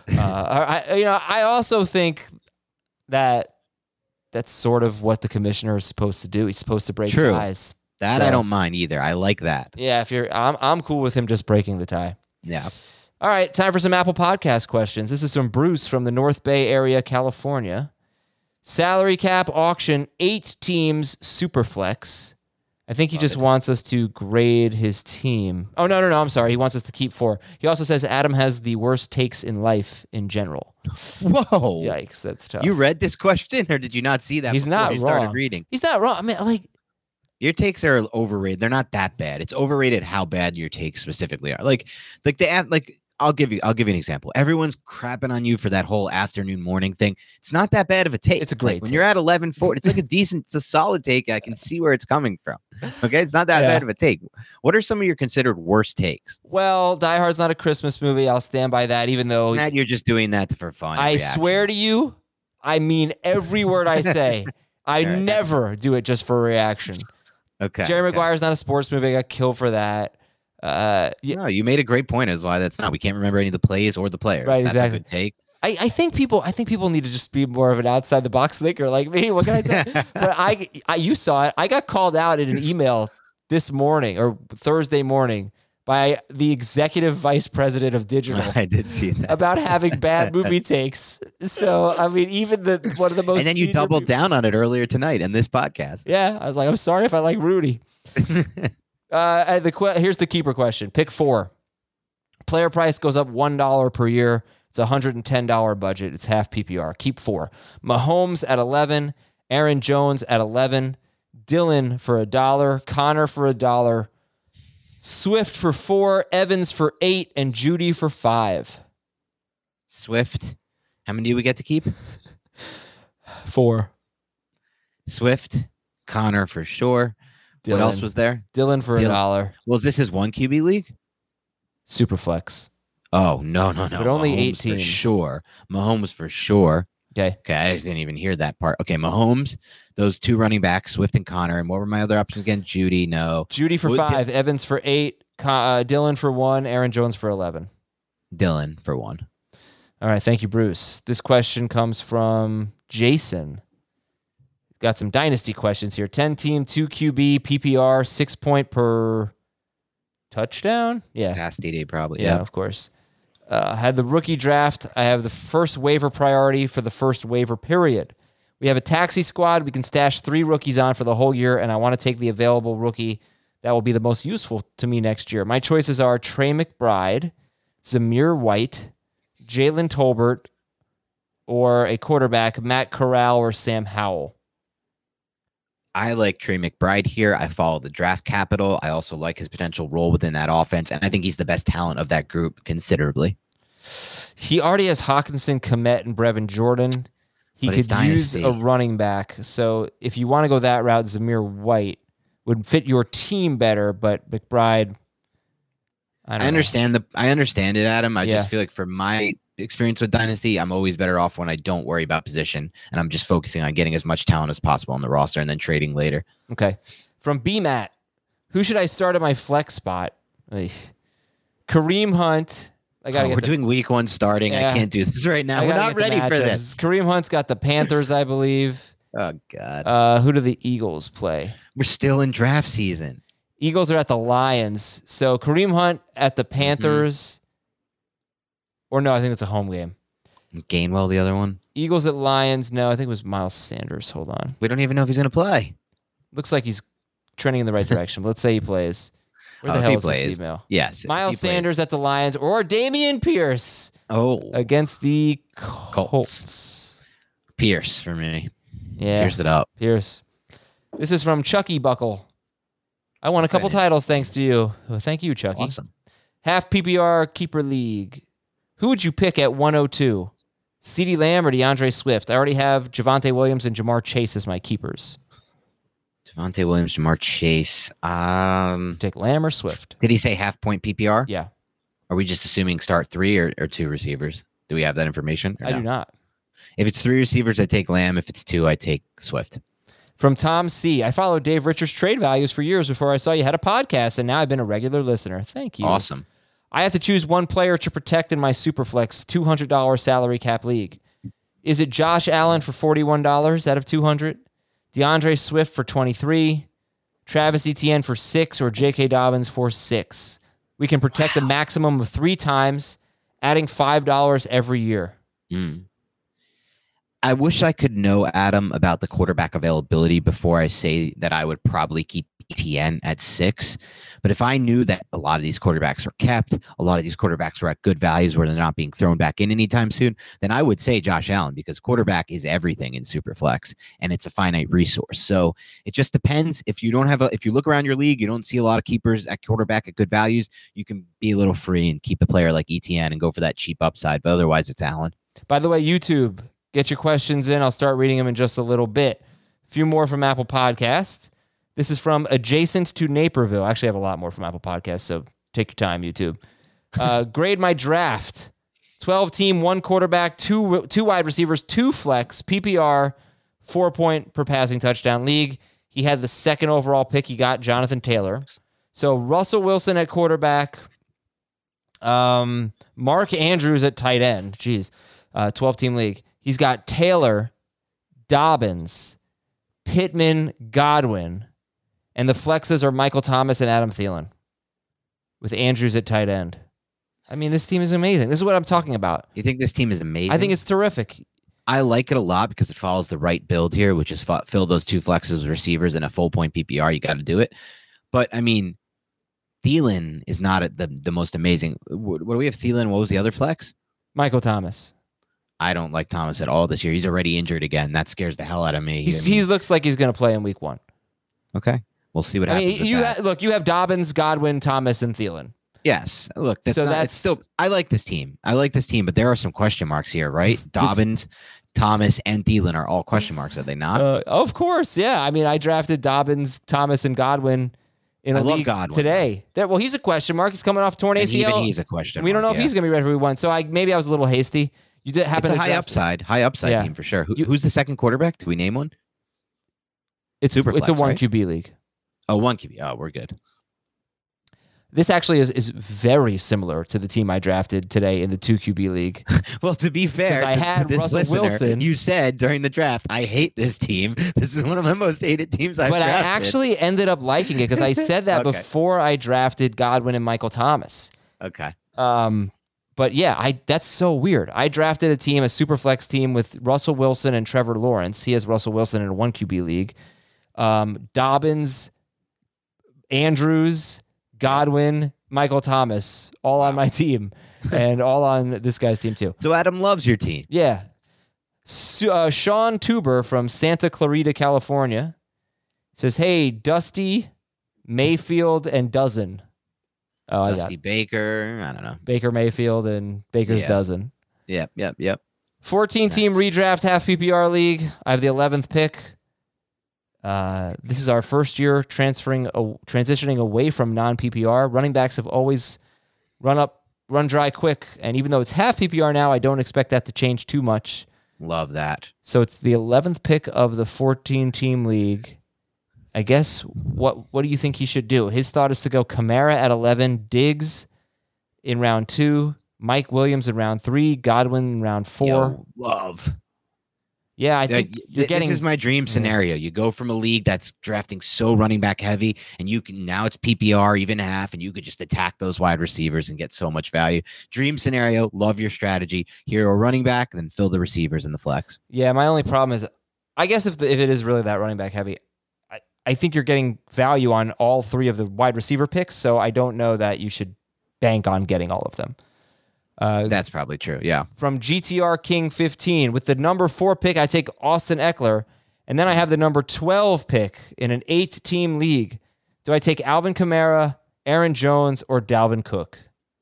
I also think that that's sort of what the commissioner is supposed to do. He's supposed to break ties. That I don't mind either. I like that. Yeah, I'm cool with him just breaking the tie. Yeah. All right, time for some Apple Podcast questions. This is from Bruce from the North Bay area, California. Salary cap auction, 8 teams, Superflex. I think he just wants us to grade his team. Oh, no. I'm sorry. He wants us to keep 4. He also says Adam has the worst takes in life in general. Whoa. Yikes, that's tough. You read this question, or did you not see that He's before not you started wrong. reading? He's not wrong. I mean, like, your takes are overrated. They're not that bad. It's overrated how bad your takes specifically are. I'll give you an example. Everyone's crapping on you for that whole afternoon morning thing. It's not that bad of a take. It's a great when take. you're at 11:40. It's like it's a solid take. I can see where it's coming from. Okay, it's not that bad of a take. What are some of your considered worst takes? well, Die Hard's not a Christmas movie. I'll stand by that, even though Matt, you're just doing that for fun. I reaction. swear to you, I mean every word I say. I right. never do it just for a reaction. Okay. Jerry okay. Maguire's not a sports movie. I got killed for that. No, you made a great point as why that's not. We can't remember any of the plays or the players. Right, That's exactly. a good take. I think people need to just be more of an outside the box thinker like me. What can I tell? But you saw it. I got called out in an email this morning or Thursday morning by the executive vice president of digital I did see that. about having bad movie takes. So I mean, even one of the most And then you senior doubled people- down on it earlier tonight in this podcast. Yeah, I was like, I'm sorry if I like Rudy. Here's the keeper question. Pick 4. Player price goes up $1 per year. It's a $110 budget. It's half PPR. Keep 4. Mahomes at 11. Aaron Jones at 11. Dylan for $1. Connor for $1. Swift for 4. Evans for 8. And Judy for 5. Swift. How many do we get to keep? 4. Swift. Connor for sure. Dylan. What else was there? Dylan for $1. Well, is this his 1 QB league? Superflex. Oh, no. But only Mahomes 8 for teams. sure. Mahomes for sure. Okay. Okay, I didn't even hear that part. Okay, Mahomes, those 2 running backs, Swift and Connor. And what were my other options again? Judy, no. Judy for 5. Evans for 8. Dylan for 1. Aaron Jones for 11. Dylan for 1. All right. Thank you, Bruce. This question comes from Jason. Got some dynasty questions here. 10 team, 2 QB, PPR, 6 point per touchdown. Yeah. Past DD probably. Yeah, Yeah. of course. Had the rookie draft. I have the first waiver priority for the first waiver period. We have a taxi squad. We can stash 3 rookies on for the whole year, and I want to take the available rookie that will be the most useful to me next year. My choices are Trey McBride, Zamir White, Jalen Tolbert, or a quarterback, Matt Corral or Sam Howell. I like Trey McBride here. I follow the draft capital. I also like his potential role within that offense, and I think he's the best talent of that group considerably. He already has Hawkinson, Kmet, and Brevin Jordan. He But it's could use dynasty. a running back. So if you want to go that route, Zamir White would fit your team better, but McBride, I don't know. I understand it, Adam. I Yeah. just feel like for my experience with Dynasty, I'm always better off when I don't worry about position and I'm just focusing on getting as much talent as possible on the roster and then trading later. Okay. From BMAT, who should I start at my flex spot? Ugh. Kareem Hunt. I gotta We're get the, doing week 1 starting. Yeah. I can't do this right now. I We're gotta not get the ready for matchups. this. Kareem Hunt's got the Panthers, I believe. Oh, God. Who do the Eagles play? We're still in draft season. Eagles are at the Lions. So Kareem Hunt at the Panthers. Or no, I think it's a home game. Gainwell, the other one. Eagles at Lions. No, I think it was Miles Sanders. Hold on. We don't even know if he's going to play. Looks like he's trending in the right direction. But let's say he plays. Where the Oh, if hell he is this plays. email? Yes. if Miles he plays. Sanders at the Lions or Damian Pierce Oh, against the Colts. Pierce for me. Yeah, Pierce it up. Pierce. This is from Chucky Buckle. I won a couple Exciting. titles thanks to you. Well, thank you, Chucky. Awesome. Half PPR Keeper League. Who would you pick at 102? CeeDee Lamb or DeAndre Swift? I already have Javonte Williams and Jamar Chase as my keepers. Devontae Williams, Jamar Chase. Take Lamb or Swift? Did he say half point PPR? Yeah, Are we just assuming start 3 or 2 receivers? Do we have that information? or I no? do not. If it's 3 receivers, I take Lamb. If it's 2, I take Swift. From Tom C. I followed Dave Richards' trade values for years before I saw you had a podcast, and now I've been a regular listener. Thank you. Awesome. I have to choose one player to protect in my Superflex $200 salary cap league. Is it Josh Allen for $41 out of $200? DeAndre Swift for $23? Travis Etienne for $6 or J.K. Dobbins for $6? We can protect a maximum of 3 times, adding $5 every year. Mm. I wish I could know, Adam, about the quarterback availability before I say that I would probably keep ETN at 6. But if I knew that a lot of these quarterbacks are kept, a lot of these quarterbacks are at good values where they're not being thrown back in anytime soon, then I would say Josh Allen, because quarterback is everything in Superflex and it's a finite resource. So it just depends. If you look around your league, you don't see a lot of keepers at quarterback at good values, you can be a little free and keep a player like ETN and go for that cheap upside. But otherwise, it's Allen. By the way, YouTube, get your questions in. I'll start reading them in just a little bit. A few more from Apple Podcast. This is from Adjacent to Naperville. I actually have a lot more from Apple Podcast, so take your time, YouTube. Grade my draft. 12-team, 1 quarterback, 2 wide receivers, 2 flex, PPR, 4-point per passing touchdown league. He had the 2nd overall pick. He got Jonathan Taylor. So Russell Wilson at quarterback. Mark Andrews at tight end. Jeez. 12-team league. He's got Taylor, Dobbins, Pittman, Godwin, and the flexes are Michael Thomas and Adam Thielen with Andrews at tight end. I mean, this team is amazing. This is what I'm talking about. You think this team is amazing? I think it's terrific. I like it a lot because it follows the right build here, which is fill those 2 flexes with receivers and a full point PPR. You got to do it. But, I mean, Thielen is not the most amazing. What do we have Thielen? What was the other flex? Michael Thomas. I don't like Thomas at all this year. He's already injured again. That scares the hell out of me. He looks like he's going to play in week 1. Okay. We'll see what happens. You have Dobbins, Godwin, Thomas, and Thielen. Yes. Look, it's still. I like this team. But there are some question marks here, right? Dobbins, Thomas, and Thielen are all question marks, are they not? Of course, yeah. I mean, I drafted Dobbins, Thomas, and Godwin in a league today. He's a question mark. He's coming off torn ACL. Even he's a question mark. We don't know if he's going to be ready for week 1. So maybe I was a little hasty. You did happen it's a to high upside team for sure. Who's the second quarterback? Do we name one? It's a 1 right? QB league. Oh, 1 QB. Oh, we're good. This actually is very similar to the team I drafted today in the 2 QB league. Well, to be fair, I had Russell Wilson. You said during the draft, I hate this team. This is one of my most hated teams I've drafted. But I actually ended up liking it because I said that before I drafted Godwin and Michael Thomas. Okay. But yeah, that's so weird. I drafted a super flex team with Russell Wilson and Trevor Lawrence. He has Russell Wilson in a 1 QB league. Dobbins, Andrews, Godwin, Michael Thomas, all on my team, and all on this guy's team too. So Adam loves your team. Yeah. Sean Tuber from Santa Clarita, California says, "Hey, Dusty, Mayfield, and Dozen." Dusty Baker, I don't know. Baker Mayfield and Baker's Dozen. Yep. 14-team redraft half PPR league. I have the 11th pick. This is our first year transitioning away from non-PPR. Running backs have always run dry quick, and even though it's half PPR now, I don't expect that to change too much. Love that. So it's the 11th pick of the 14-team league. I guess what do you think he should do? His thought is to go Kamara at 11, Diggs in round 2, Mike Williams in round 3, Godwin in round 4. Love. Yeah, I think this is my dream scenario. You go from a league that's drafting so running back heavy, and now it's PPR, even half, and you could just attack those wide receivers and get so much value. Dream scenario. Love your strategy. Hero running back, then fill the receivers in the flex. Yeah, my only problem is, I guess if it is really that running back heavy, I think you're getting value on all 3 of the wide receiver picks, so I don't know that you should bank on getting all of them. That's probably true, yeah. From GTR King 15, with the number 4 pick, I take Austin Eckler, and then I have the number 12 pick in an 8-team league. Do I take Alvin Kamara, Aaron Jones, or Dalvin Cook?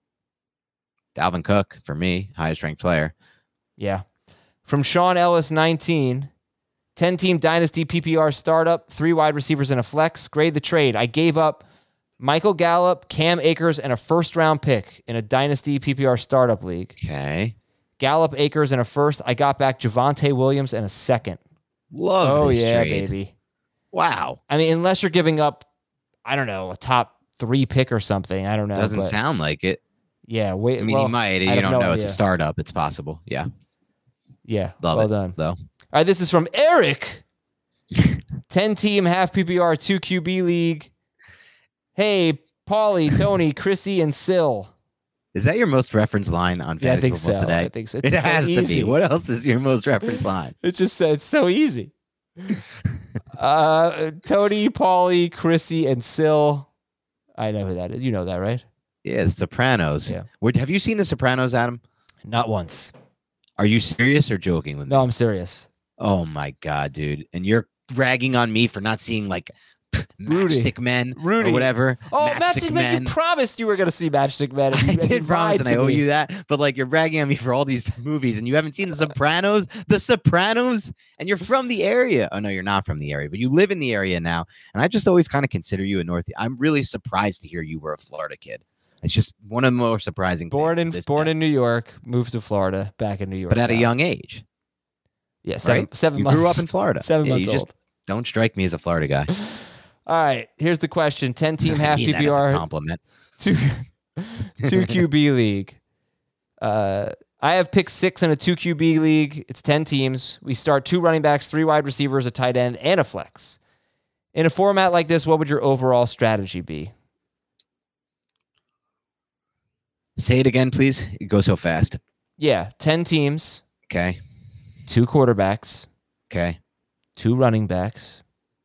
Dalvin Cook, for me, highest ranked player. Yeah. From Sean Ellis 19, 10-team Dynasty PPR startup, 3 wide receivers and a flex. Grade the trade. I gave up Michael Gallup, Cam Akers, and a first-round pick in a Dynasty PPR startup league. Okay. Gallup, Akers, and a first. I got back Javonte Williams and a second. Love this trade. Baby. Wow. I mean, unless you're giving up, I don't know, a top 3 pick or something. I don't know. Doesn't sound like it. Yeah. He might. You don't know. It's a startup. It's possible. Yeah. Yeah. Love it, done. Though. All right, this is from Eric. 10-team half PPR 2 QB league. Hey, Paulie, Tony, Chrissy, and Sil. Is that your most referenced line on Yeah, I fantasy think football so. today? I think so. It It's so has to easy. be. What else is your most referenced line? It just said it's so easy. Tony, Paulie, Chrissy, and Sil. I know who that is. You know that, right? Yeah, The Sopranos. Yeah. Have you seen The Sopranos, Adam? Not once. Are you serious or joking with me? No, I'm serious. Oh my god, dude! And you're ragging on me for not seeing like Rudy. Matchstick Men Rudy. or whatever. Oh, Matchstick Men. You promised you were going to see Matchstick Men. I did promise, and I owe you that. But like, you're ragging on me for all these movies, and you haven't seen The Sopranos. The Sopranos, and you're from the area. Oh no, you're not from the area, but you live in the area now. And I just always kind of consider you a North. I'm really surprised to hear you were a Florida kid. It's just one of the more surprising. Born in New York, moved to Florida, back in New York, but at a young age. Yeah, seven you months. grew up in Florida. 7 months you old. Just don't strike me as a Florida guy. All right, here's the question: 10-team half I mean that as a PPR, compliment. two QB league. I have pick 6 in a 2 QB league. It's 10 teams. We start 2 running backs, 3 wide receivers, a tight end, and a flex. In a format like this, what would your overall strategy be? Say it again, please. It goes so fast. Yeah, 10 teams, Okay. 2 quarterbacks, Okay. 2 running backs,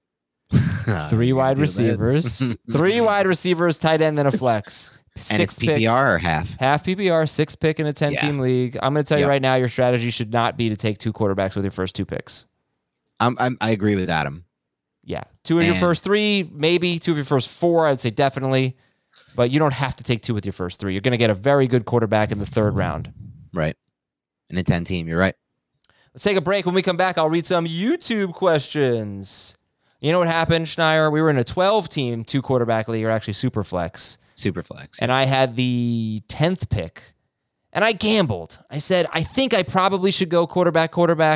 3 wide receivers, 3 wide receivers, tight end, then a flex. And it's Pick, PPR or half? half PPR, 6 pick in a 10-team league. I'm going to tell you right now, your strategy should not be to take 2 quarterbacks with your first 2 picks. I agree with Adam. Yeah, 2 of your first 3, maybe 2 of your first 4. I'd say definitely, but you don't have to take 2 with your first 3. You're going to get a very good quarterback in the 3rd round. Right. In a 10-team, you're right. Let's take a break. When we come back, I'll read some YouTube questions. You know what happened, Schneier? We were in a 12-team 2 quarterback league, or actually Superflex. Superflex. And I had the 10th pick, and I gambled. I said, I think I probably should go quarterback,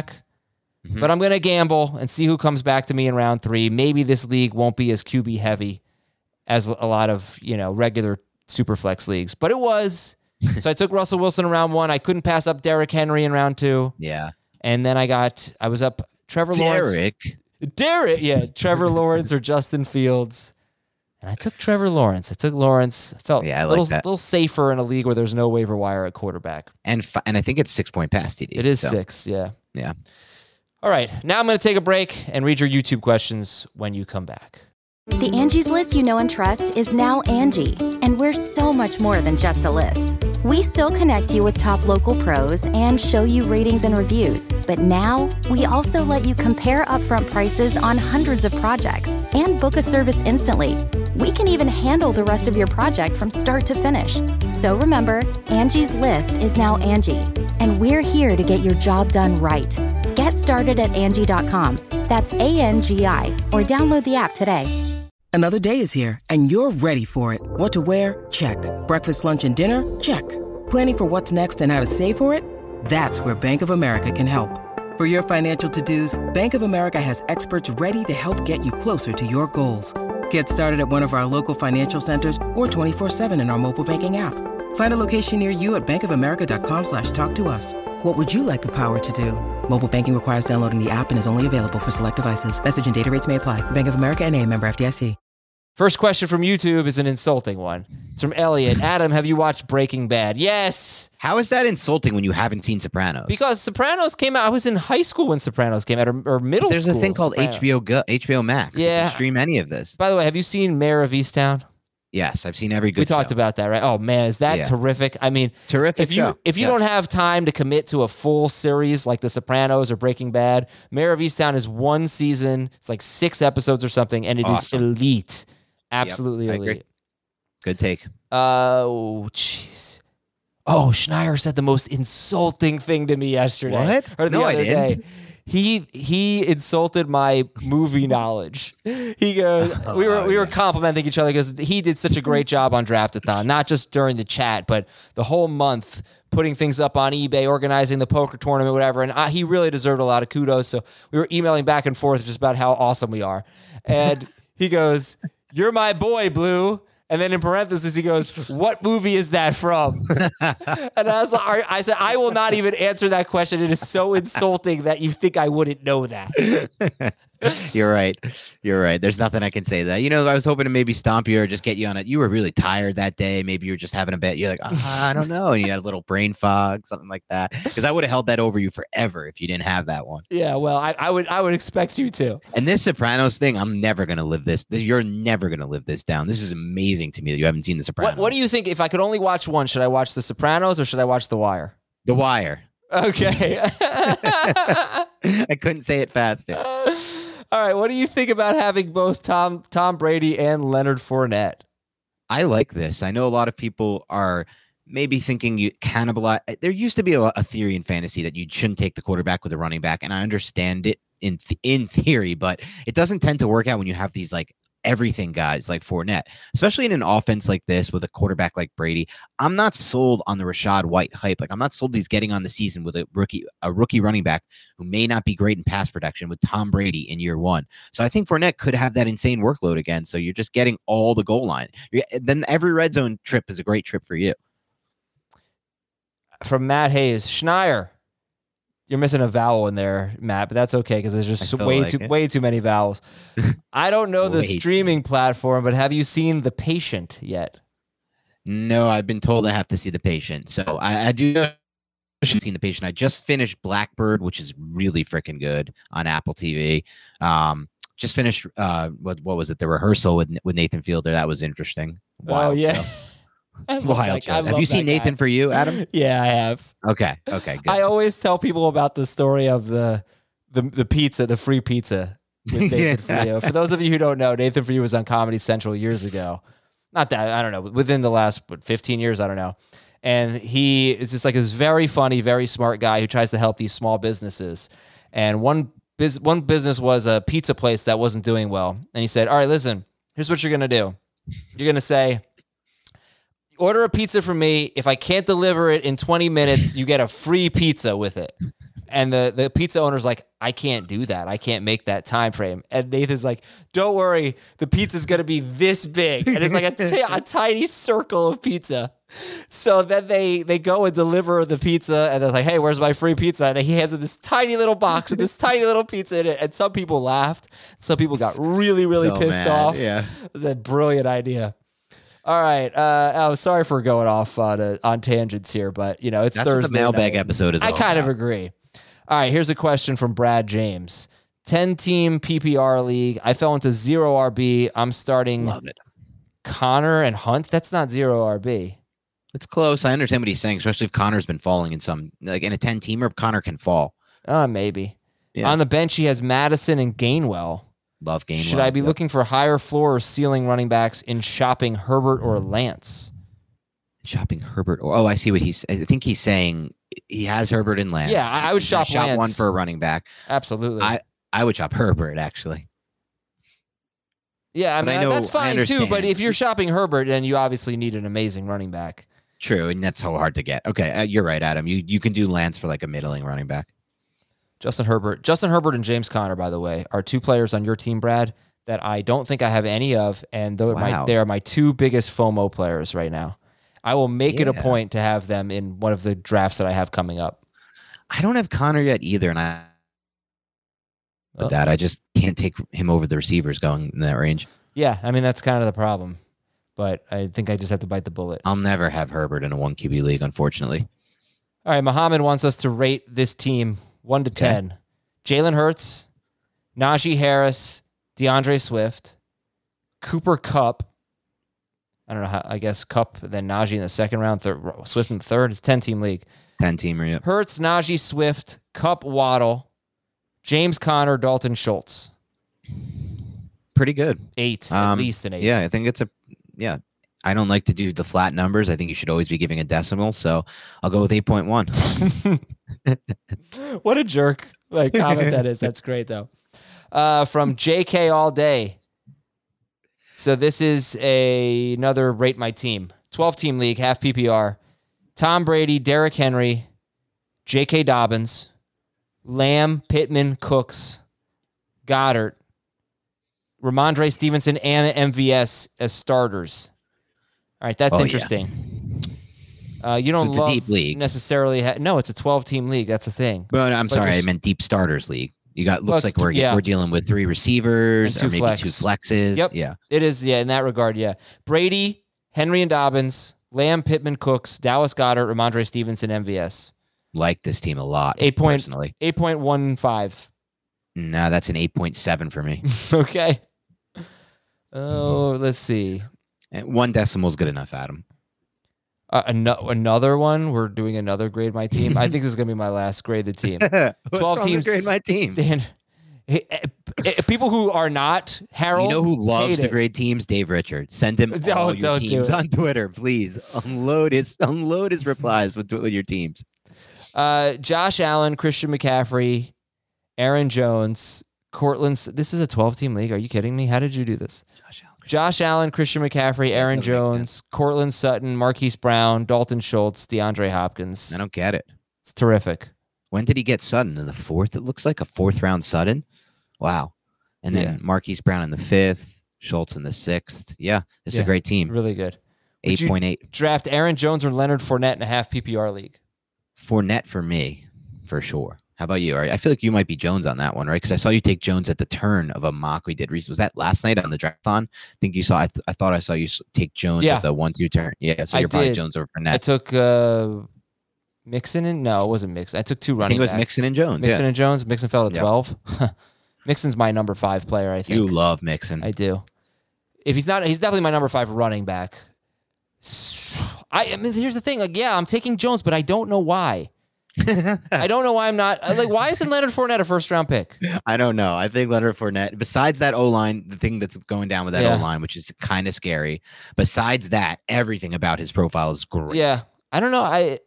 but I'm going to gamble and see who comes back to me in round 3. Maybe this league won't be as QB heavy as a lot of, regular Superflex leagues, but it was. So I took Russell Wilson in round 1. I couldn't pass up Derrick Henry in round 2. Yeah. And then I was up Trevor Lawrence. Derrick, yeah, Trevor Lawrence or Justin Fields. And I took Trevor Lawrence. I took Lawrence. Felt a little safer in a league where there's no waiver wire at quarterback. And I think it's 6-point pass TD. It is 6, yeah. Yeah. All right, now I'm going to take a break and read your YouTube questions when you come back. The Angie's List you know and trust is now Angie, and we're so much more than just a list. We still connect you with top local pros and show you ratings and reviews, but now we also let you compare upfront prices on hundreds of projects and book a service instantly. We can even handle the rest of your project from start to finish. So remember, Angie's List is now Angie, and we're here to get your job done right. Get started at Angie.com. That's ANGI, or download the app today. Another day is here, and you're ready for it. What to wear? Check. Breakfast, lunch, and dinner? Check. Planning for what's next and how to save for it? That's where Bank of America can help. For your financial to-dos, Bank of America has experts ready to help get you closer to your goals. Get started at one of our local financial centers or 24/7 in our mobile banking app. Find a location near you at bankofamerica.com/talktous. What would you like the power to do? Mobile banking requires downloading the app and is only available for select devices. Message and data rates may apply. Bank of America NA, member FDIC. First question from YouTube is an insulting one. It's from Elliot. Adam, have you watched Breaking Bad? Yes. How is that insulting when you haven't seen Sopranos? Because Sopranos came out. I was in high school when Sopranos came out, or middle There's school. There's a thing called HBO Max. Yeah. You can stream any of this. By the way, have you seen Mayor of Easttown? Yes, I've seen every good We talked show. about that, right? Oh, man, is that terrific? I mean, terrific if you don't have time to commit to a full series like The Sopranos or Breaking Bad, Mayor of Easttown is 1 season. It's like 6 episodes or something, and it is elite. Absolutely elite. Agree. Good take. Oh, jeez. Oh, Schneier said the most insulting thing to me yesterday. What? Or the No, other I didn't. day. He insulted my movie knowledge. He goes, we were complimenting each other because he did such a great job on Draftathon, not just during the chat, but the whole month, putting things up on eBay, organizing the poker tournament, whatever. And he really deserved a lot of kudos. So we were emailing back and forth just about how awesome we are. And he goes, "You're my boy, Blue." And then in parentheses, he goes, "What movie is that from?" And I said, "I will not even answer that question. It is so insulting that you think I wouldn't know that." You're right. You're right. There's nothing I can say that. I was hoping to maybe stomp you or just get you on it. You were really tired that day. Maybe you were just having a bet. You're like, I don't know. And you had a little brain fog, something like that. Because I would have held that over you forever if you didn't have that one. Yeah, well, I would expect you to. And this Sopranos thing, I'm never gonna live this. You're never gonna live this down. This is amazing to me that you haven't seen the Sopranos. What do you think? If I could only watch one, should I watch The Sopranos or should I watch The Wire? The Wire. Okay. I couldn't say it faster. All right. What do you think about having both Tom Brady and Leonard Fournette? I like this. I know a lot of people are maybe thinking you cannibalize. There used to be a theory in fantasy that you shouldn't take the quarterback with a running back, and I understand it in theory, but it doesn't tend to work out when you have these like everything guys like Fournette, especially in an offense like this with a quarterback like Brady. I'm not sold on the Rachaad White hype. Like I'm not sold he's getting on the season with a rookie running back who may not be great in pass protection with Tom Brady in year one. So I think Fournette could have that insane workload again. So you're just getting all the goal line. Then every red zone trip is a great trip for you. From Matt Hayes, Schneier. You're missing a vowel in there, Matt, but that's okay because there's just way too many vowels. I don't know the streaming platform, but have you seen The Patient yet? No, I've been told I have to see The Patient. So I do know I've seen The Patient. I just finished Blackbird, which is really freaking good on Apple TV. Just finished what was it? The Rehearsal with Nathan Fielder. That was interesting. Wow, yeah. So. Wild. Have you seen Nathan for You, Adam? Yeah, I have. Okay, good. I always tell people about the story of the pizza, the free pizza with Nathan for You. For those of you who don't know, Nathan for You was on Comedy Central years ago. Not that, I don't know, within the last 15 years, I don't know. And he is just like this very funny, very smart guy who tries to help these small businesses. And one business was a pizza place that wasn't doing well. And he said, all right, listen, here's what you're going to do. You're going to say, order a pizza from me. If I can't deliver it in 20 minutes, you get a free pizza with it. And the pizza owner's like, I can't do that. I can't make that time frame. And Nathan's like, don't worry. The pizza's going to be this big. And it's like a tiny circle of pizza. So then they go and deliver the pizza. And they're like, hey, where's my free pizza? And he hands them this tiny little box with this tiny little pizza in it. And some people laughed. Some people got really, really pissed off. Yeah. It was a brilliant idea. All right. I'm sorry for going off on tangents here, but it's That's Thursday. What the mailbag night. episode is. I kind of agree. All right. Here's a question from Brad James. 10-team PPR league. I fell into 0 RB. I'm starting Connor and Hunt. That's not 0 RB. It's close. I understand what he's saying, especially if Connor's been falling in some, like in a 10-teamer, Connor can fall. Maybe. Yeah. On the bench, he has Madison and Gainwell. Love Gainwell. Should I be looking for higher floor or ceiling running backs in shopping Herbert or Lance? Shopping Herbert. I see what I think he's saying he has Herbert and Lance. Yeah, I would shop Lance. One for a running back. Absolutely. I would shop Herbert, actually. Yeah, I mean, that's fine too. But if you're shopping Herbert, then you obviously need an amazing running back. True, and that's so hard to get. Okay, you're right, Adam. You can do Lance for like a middling running back. Justin Herbert and James Conner, by the way, are two players on your team, Brad, that I don't think I have any of, and they are my two biggest FOMO players right now. I will make it a point to have them in one of the drafts that I have coming up. I don't have Conner yet either, and I just can't take him over the receivers going in that range. Yeah, I mean, that's kind of the problem, but I think I just have to bite the bullet. I'll never have Herbert in a 1 QB league, unfortunately. All right, Muhammad wants us to rate this team 1 to 10. Jalen Hurts, Najee Harris, DeAndre Swift, Cooper Kupp. I don't know how. I guess Kupp, then Najee in the second round, Swift in the third. It's a 10-team league. 10-teamer, yep. Hurts, Najee, Swift, Kupp, Waddle, James Conner, Dalton Schultz. Pretty good. 8, at least an 8. Yeah, I think it's I don't like to do the flat numbers. I think you should always be giving a decimal. So I'll go with 8.1. What a jerk comment that is. That's great, though. From JK All Day. So this is another Rate My Team. 12-team league, half PPR. Tom Brady, Derrick Henry, J.K. Dobbins, Lamb, Pittman, Cooks, Goddard, Ramondre Stevenson, and MVS as starters. All right, that's interesting. Yeah. You don't love a deep league. necessarily. No, it's a 12-team league. That's the thing. But I'm sorry, I meant deep starters league. You got Well, looks like we're dealing with 3 receivers And 2 or maybe flex. 2 flexes. Yep. Yeah. It is, yeah, in that regard, yeah. Brady, Henry and Dobbins, Lamb, Pittman, Cooks, Dallas Goedert, Ramondre Stevenson, MVS. Like this team a lot. 8.15. No, that's an 8.7 for me. Okay. Oh, let's see. And 1 decimal is good enough, Adam. Another one. We're doing another grade my team. I think this is gonna be my last grade the team. 12 teams. Grade my team. Dan, people who are not Harold. You know who loves hate to it. grade teams? Dave Richard. Send him all your Don't do teams it. on Twitter, please. Unload his replies with your teams. Josh Allen, Christian McCaffrey, Aaron Jones, Cortland. This is a 12-team league. Are you kidding me? How did you do this? Josh Allen, Christian McCaffrey, Aaron Jones, Cortland Sutton, Marquise Brown, Dalton Schultz, DeAndre Hopkins. I don't get it. It's terrific. When did he get Sutton? In the 4th? It looks like a 4th round Sutton. Wow. And then Marquise Brown in the 5th, Schultz in the 6th. Yeah, it's a great team. Really good. 8.8. Draft Aaron Jones or Leonard Fournette in a half PPR league. Fournette for me, for sure. How about you? I feel like you might be Jones on that one, right? Because I saw you take Jones at the turn of a mock we did recently. Was that last night on the Draftathon? I think you saw. I thought I saw you take Jones at the 1-2 turn. Yeah, so you're probably Jones over Fournette. I took Mixon and no, it wasn't Mixon. I took 2 running backs. I think it was Mixon and Jones. Mixon and Jones. Mixon fell to 12. Mixon's my number 5 player, I think. You love Mixon. I do. If he's not, he's definitely my number 5 running back. I mean, here's the thing. Like, yeah, I'm taking Jones, but I don't know why. I don't know why I'm not. Like, why isn't Leonard Fournette a first-round pick? I don't know. I think Leonard Fournette, besides that O-line, the thing that's going down with that O-line, which is kind of scary, besides that, everything about his profile is great. Yeah. I don't know.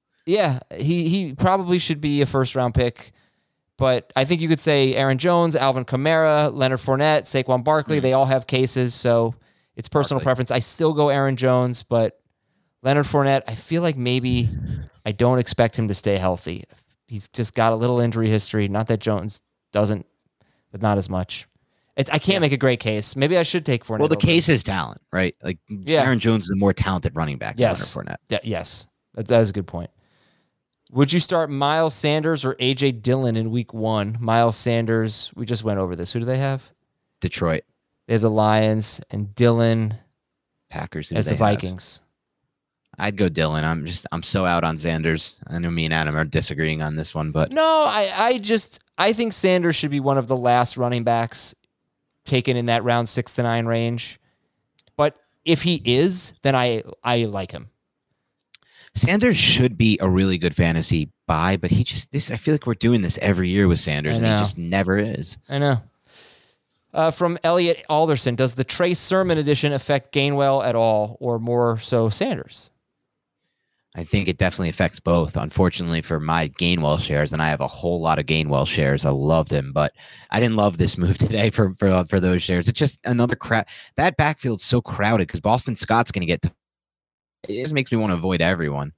He probably should be a first-round pick, but I think you could say Aaron Jones, Alvin Kamara, Leonard Fournette, Saquon Barkley, they all have cases, so it's personal preference. I still go Aaron Jones, but Leonard Fournette, I feel like maybe I don't expect him to stay healthy. He's just got a little injury history. Not that Jones doesn't, but not as much. I can't make a great case. Maybe I should take Fournette. Well, the case is talent, right? Like Aaron Jones is a more talented running back than Leonard Fournette. Yes, that is a good point. Would you start Miles Sanders or A.J. Dillon in week 1? Miles Sanders, we just went over this. Who do they have? Detroit. They have the Lions, and Dillon Packers as the Vikings. I'd go Dillon. I'm so out on Sanders. I know me and Adam are disagreeing on this one, but no, I think Sanders should be one of the last running backs taken in that round 6 to 9 range. But if he is, then I like him. Sanders should be a really good fantasy buy, but I feel like we're doing this every year with Sanders, and he just never is. I know. From Elliot Alderson, does the Trey Sermon edition affect Gainwell at all, or more so Sanders? I think it definitely affects both. Unfortunately for my Gainwell shares, and I have a whole lot of Gainwell shares. I loved him, but I didn't love this move today for those shares. It's just another that backfield's so crowded because Boston Scott's going to get. It just makes me want to avoid everyone.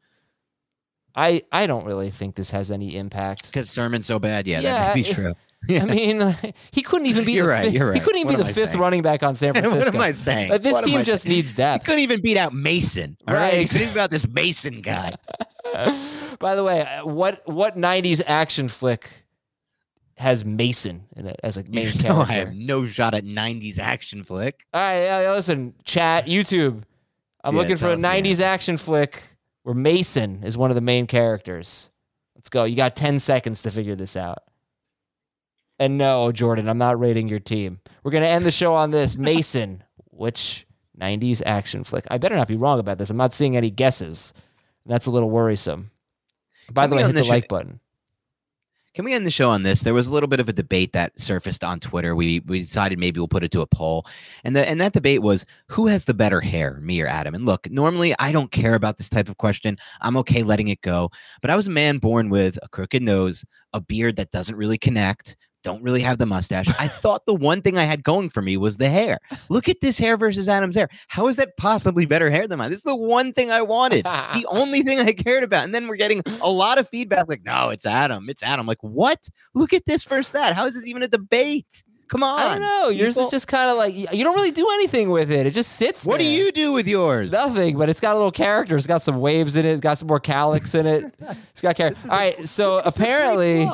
I don't really think this has any impact because Sermon's so bad. Yeah, that may be true. Yeah. I mean, he couldn't even be. You're right. He couldn't even be the 5th running back on San Francisco. What am I saying? This team just needs depth. He couldn't even beat out Mason. All right. Think about this Mason guy. By the way, what 90s action flick has Mason in it as a main character? No, I have no shot at 90s action flick. All right, listen, chat, YouTube. I'm looking for a 90s action flick where Mason is one of the main characters. Let's go. You got 10 seconds to figure this out. And no, Jordan, I'm not rating your team. We're going to end the show on this. Mason, which 90s action flick? I better not be wrong about this. I'm not seeing any guesses. That's a little worrisome. By the way, hit the like button. Can we end the show on this? There was a little bit of a debate that surfaced on Twitter. We decided maybe we'll put it to a poll. And that debate was, who has the better hair, me or Adam? And look, normally I don't care about this type of question. I'm okay letting it go. But I was a man born with a crooked nose, a beard that doesn't really connect, don't really have the mustache. I thought the one thing I had going for me was the hair. Look at this hair versus Adam's hair. How is that possibly better hair than mine? This is the one thing I wanted. The only thing I cared about. And then we're getting a lot of feedback like, no, it's Adam. It's Adam. Like, what? Look at this versus that. How is this even a debate? Come on. I don't know. Yours is just kind of like, you don't really do anything with it. It just sits there. What do you do with yours? Nothing, but it's got a little character. It's got some waves in it. It's got some more calyx in it. It's got character. All right, so apparently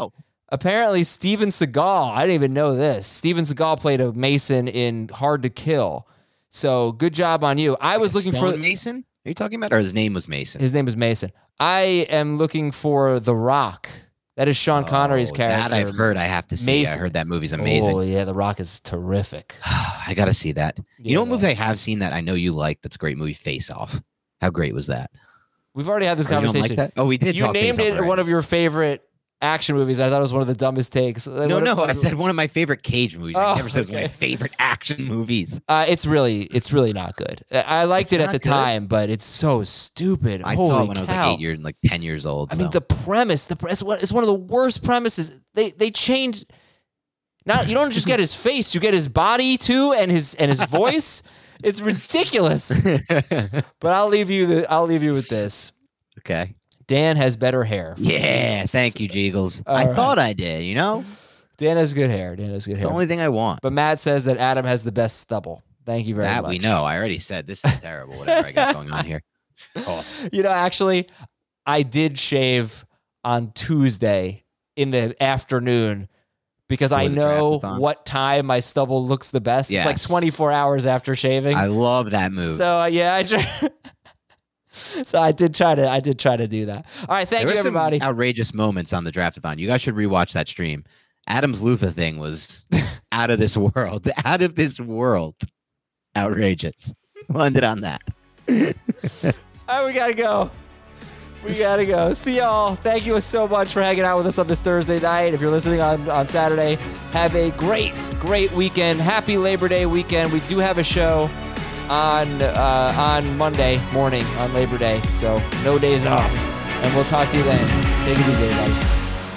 Apparently, Steven Seagal, I didn't even know this. Steven Seagal played a Mason in Hard to Kill. So good job on you. I was looking for Mason. Are you talking about, or his name was Mason? His name was Mason. I am looking for The Rock. That is Sean Connery's character. That I've heard. I have to see. Mason. I heard that movie's amazing. Oh yeah, The Rock is terrific. I got to see that. You know what movie I have seen that I know you like? That's a great movie. Face Off. How great was that? We've already had this Oh, you don't conversation. like that? Oh, we did. You talk named Face it Off already. one of your favorite action movies. I thought it was one of the dumbest takes. No. I said one of my favorite Cage movies. I never said it was one of my okay. favorite action movies. It's really not good. I liked it at the time, but it's so stupid. I Holy saw it when I was cow. like 10 years old. I mean, the premise, it's one of the worst premises. They changed. Now you don't just get his face, you get his body too, and his voice. It's ridiculous. But I'll leave you with this. Okay. Dan has better hair. Yeah, thank you, Jeagles. All I right. thought I did, you know? Dan has good hair. Dan has good It's hair. the only thing I want. But Matt says that Adam has the best stubble. Thank you very That much. we know. I already said this is terrible, whatever I got going on here. Oh. You know, actually, I did shave on Tuesday in the afternoon because I the know draft-a-thon? what time my stubble looks the best. It's like Yes. 24 hours after shaving. I love that move. So yeah, I did try to do that. All right, thank There you were some everybody. outrageous moments on the Draftathon. You guys should rewatch that stream. Adam's loofah thing was out of this world. Out of this world. Outrageous. We'll end it on that. All right, we gotta go. See y'all. Thank you so much for hanging out with us on this Thursday night. If you're listening on Saturday, have a great weekend. Happy Labor Day weekend. We do have a show on Monday morning on Labor Day, so no days off. And we'll talk to you then. Take it easy, everybody.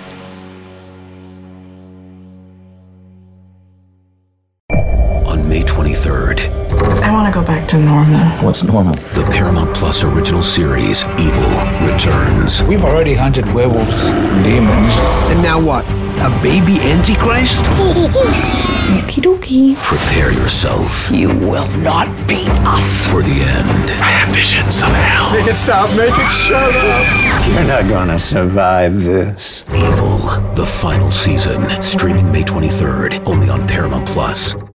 On May 23rd, I want to go back to normal. what's normal? The Paramount Plus original series, Evil, returns. We've already hunted werewolves, demons. And now what? A baby Antichrist? Okie dokie. Prepare yourself You will not beat us. for the end. I have visions of hell. Make it stop, make it shut up. You're not gonna survive this. Evil, the final season, streaming May 23rd, only on Paramount Plus.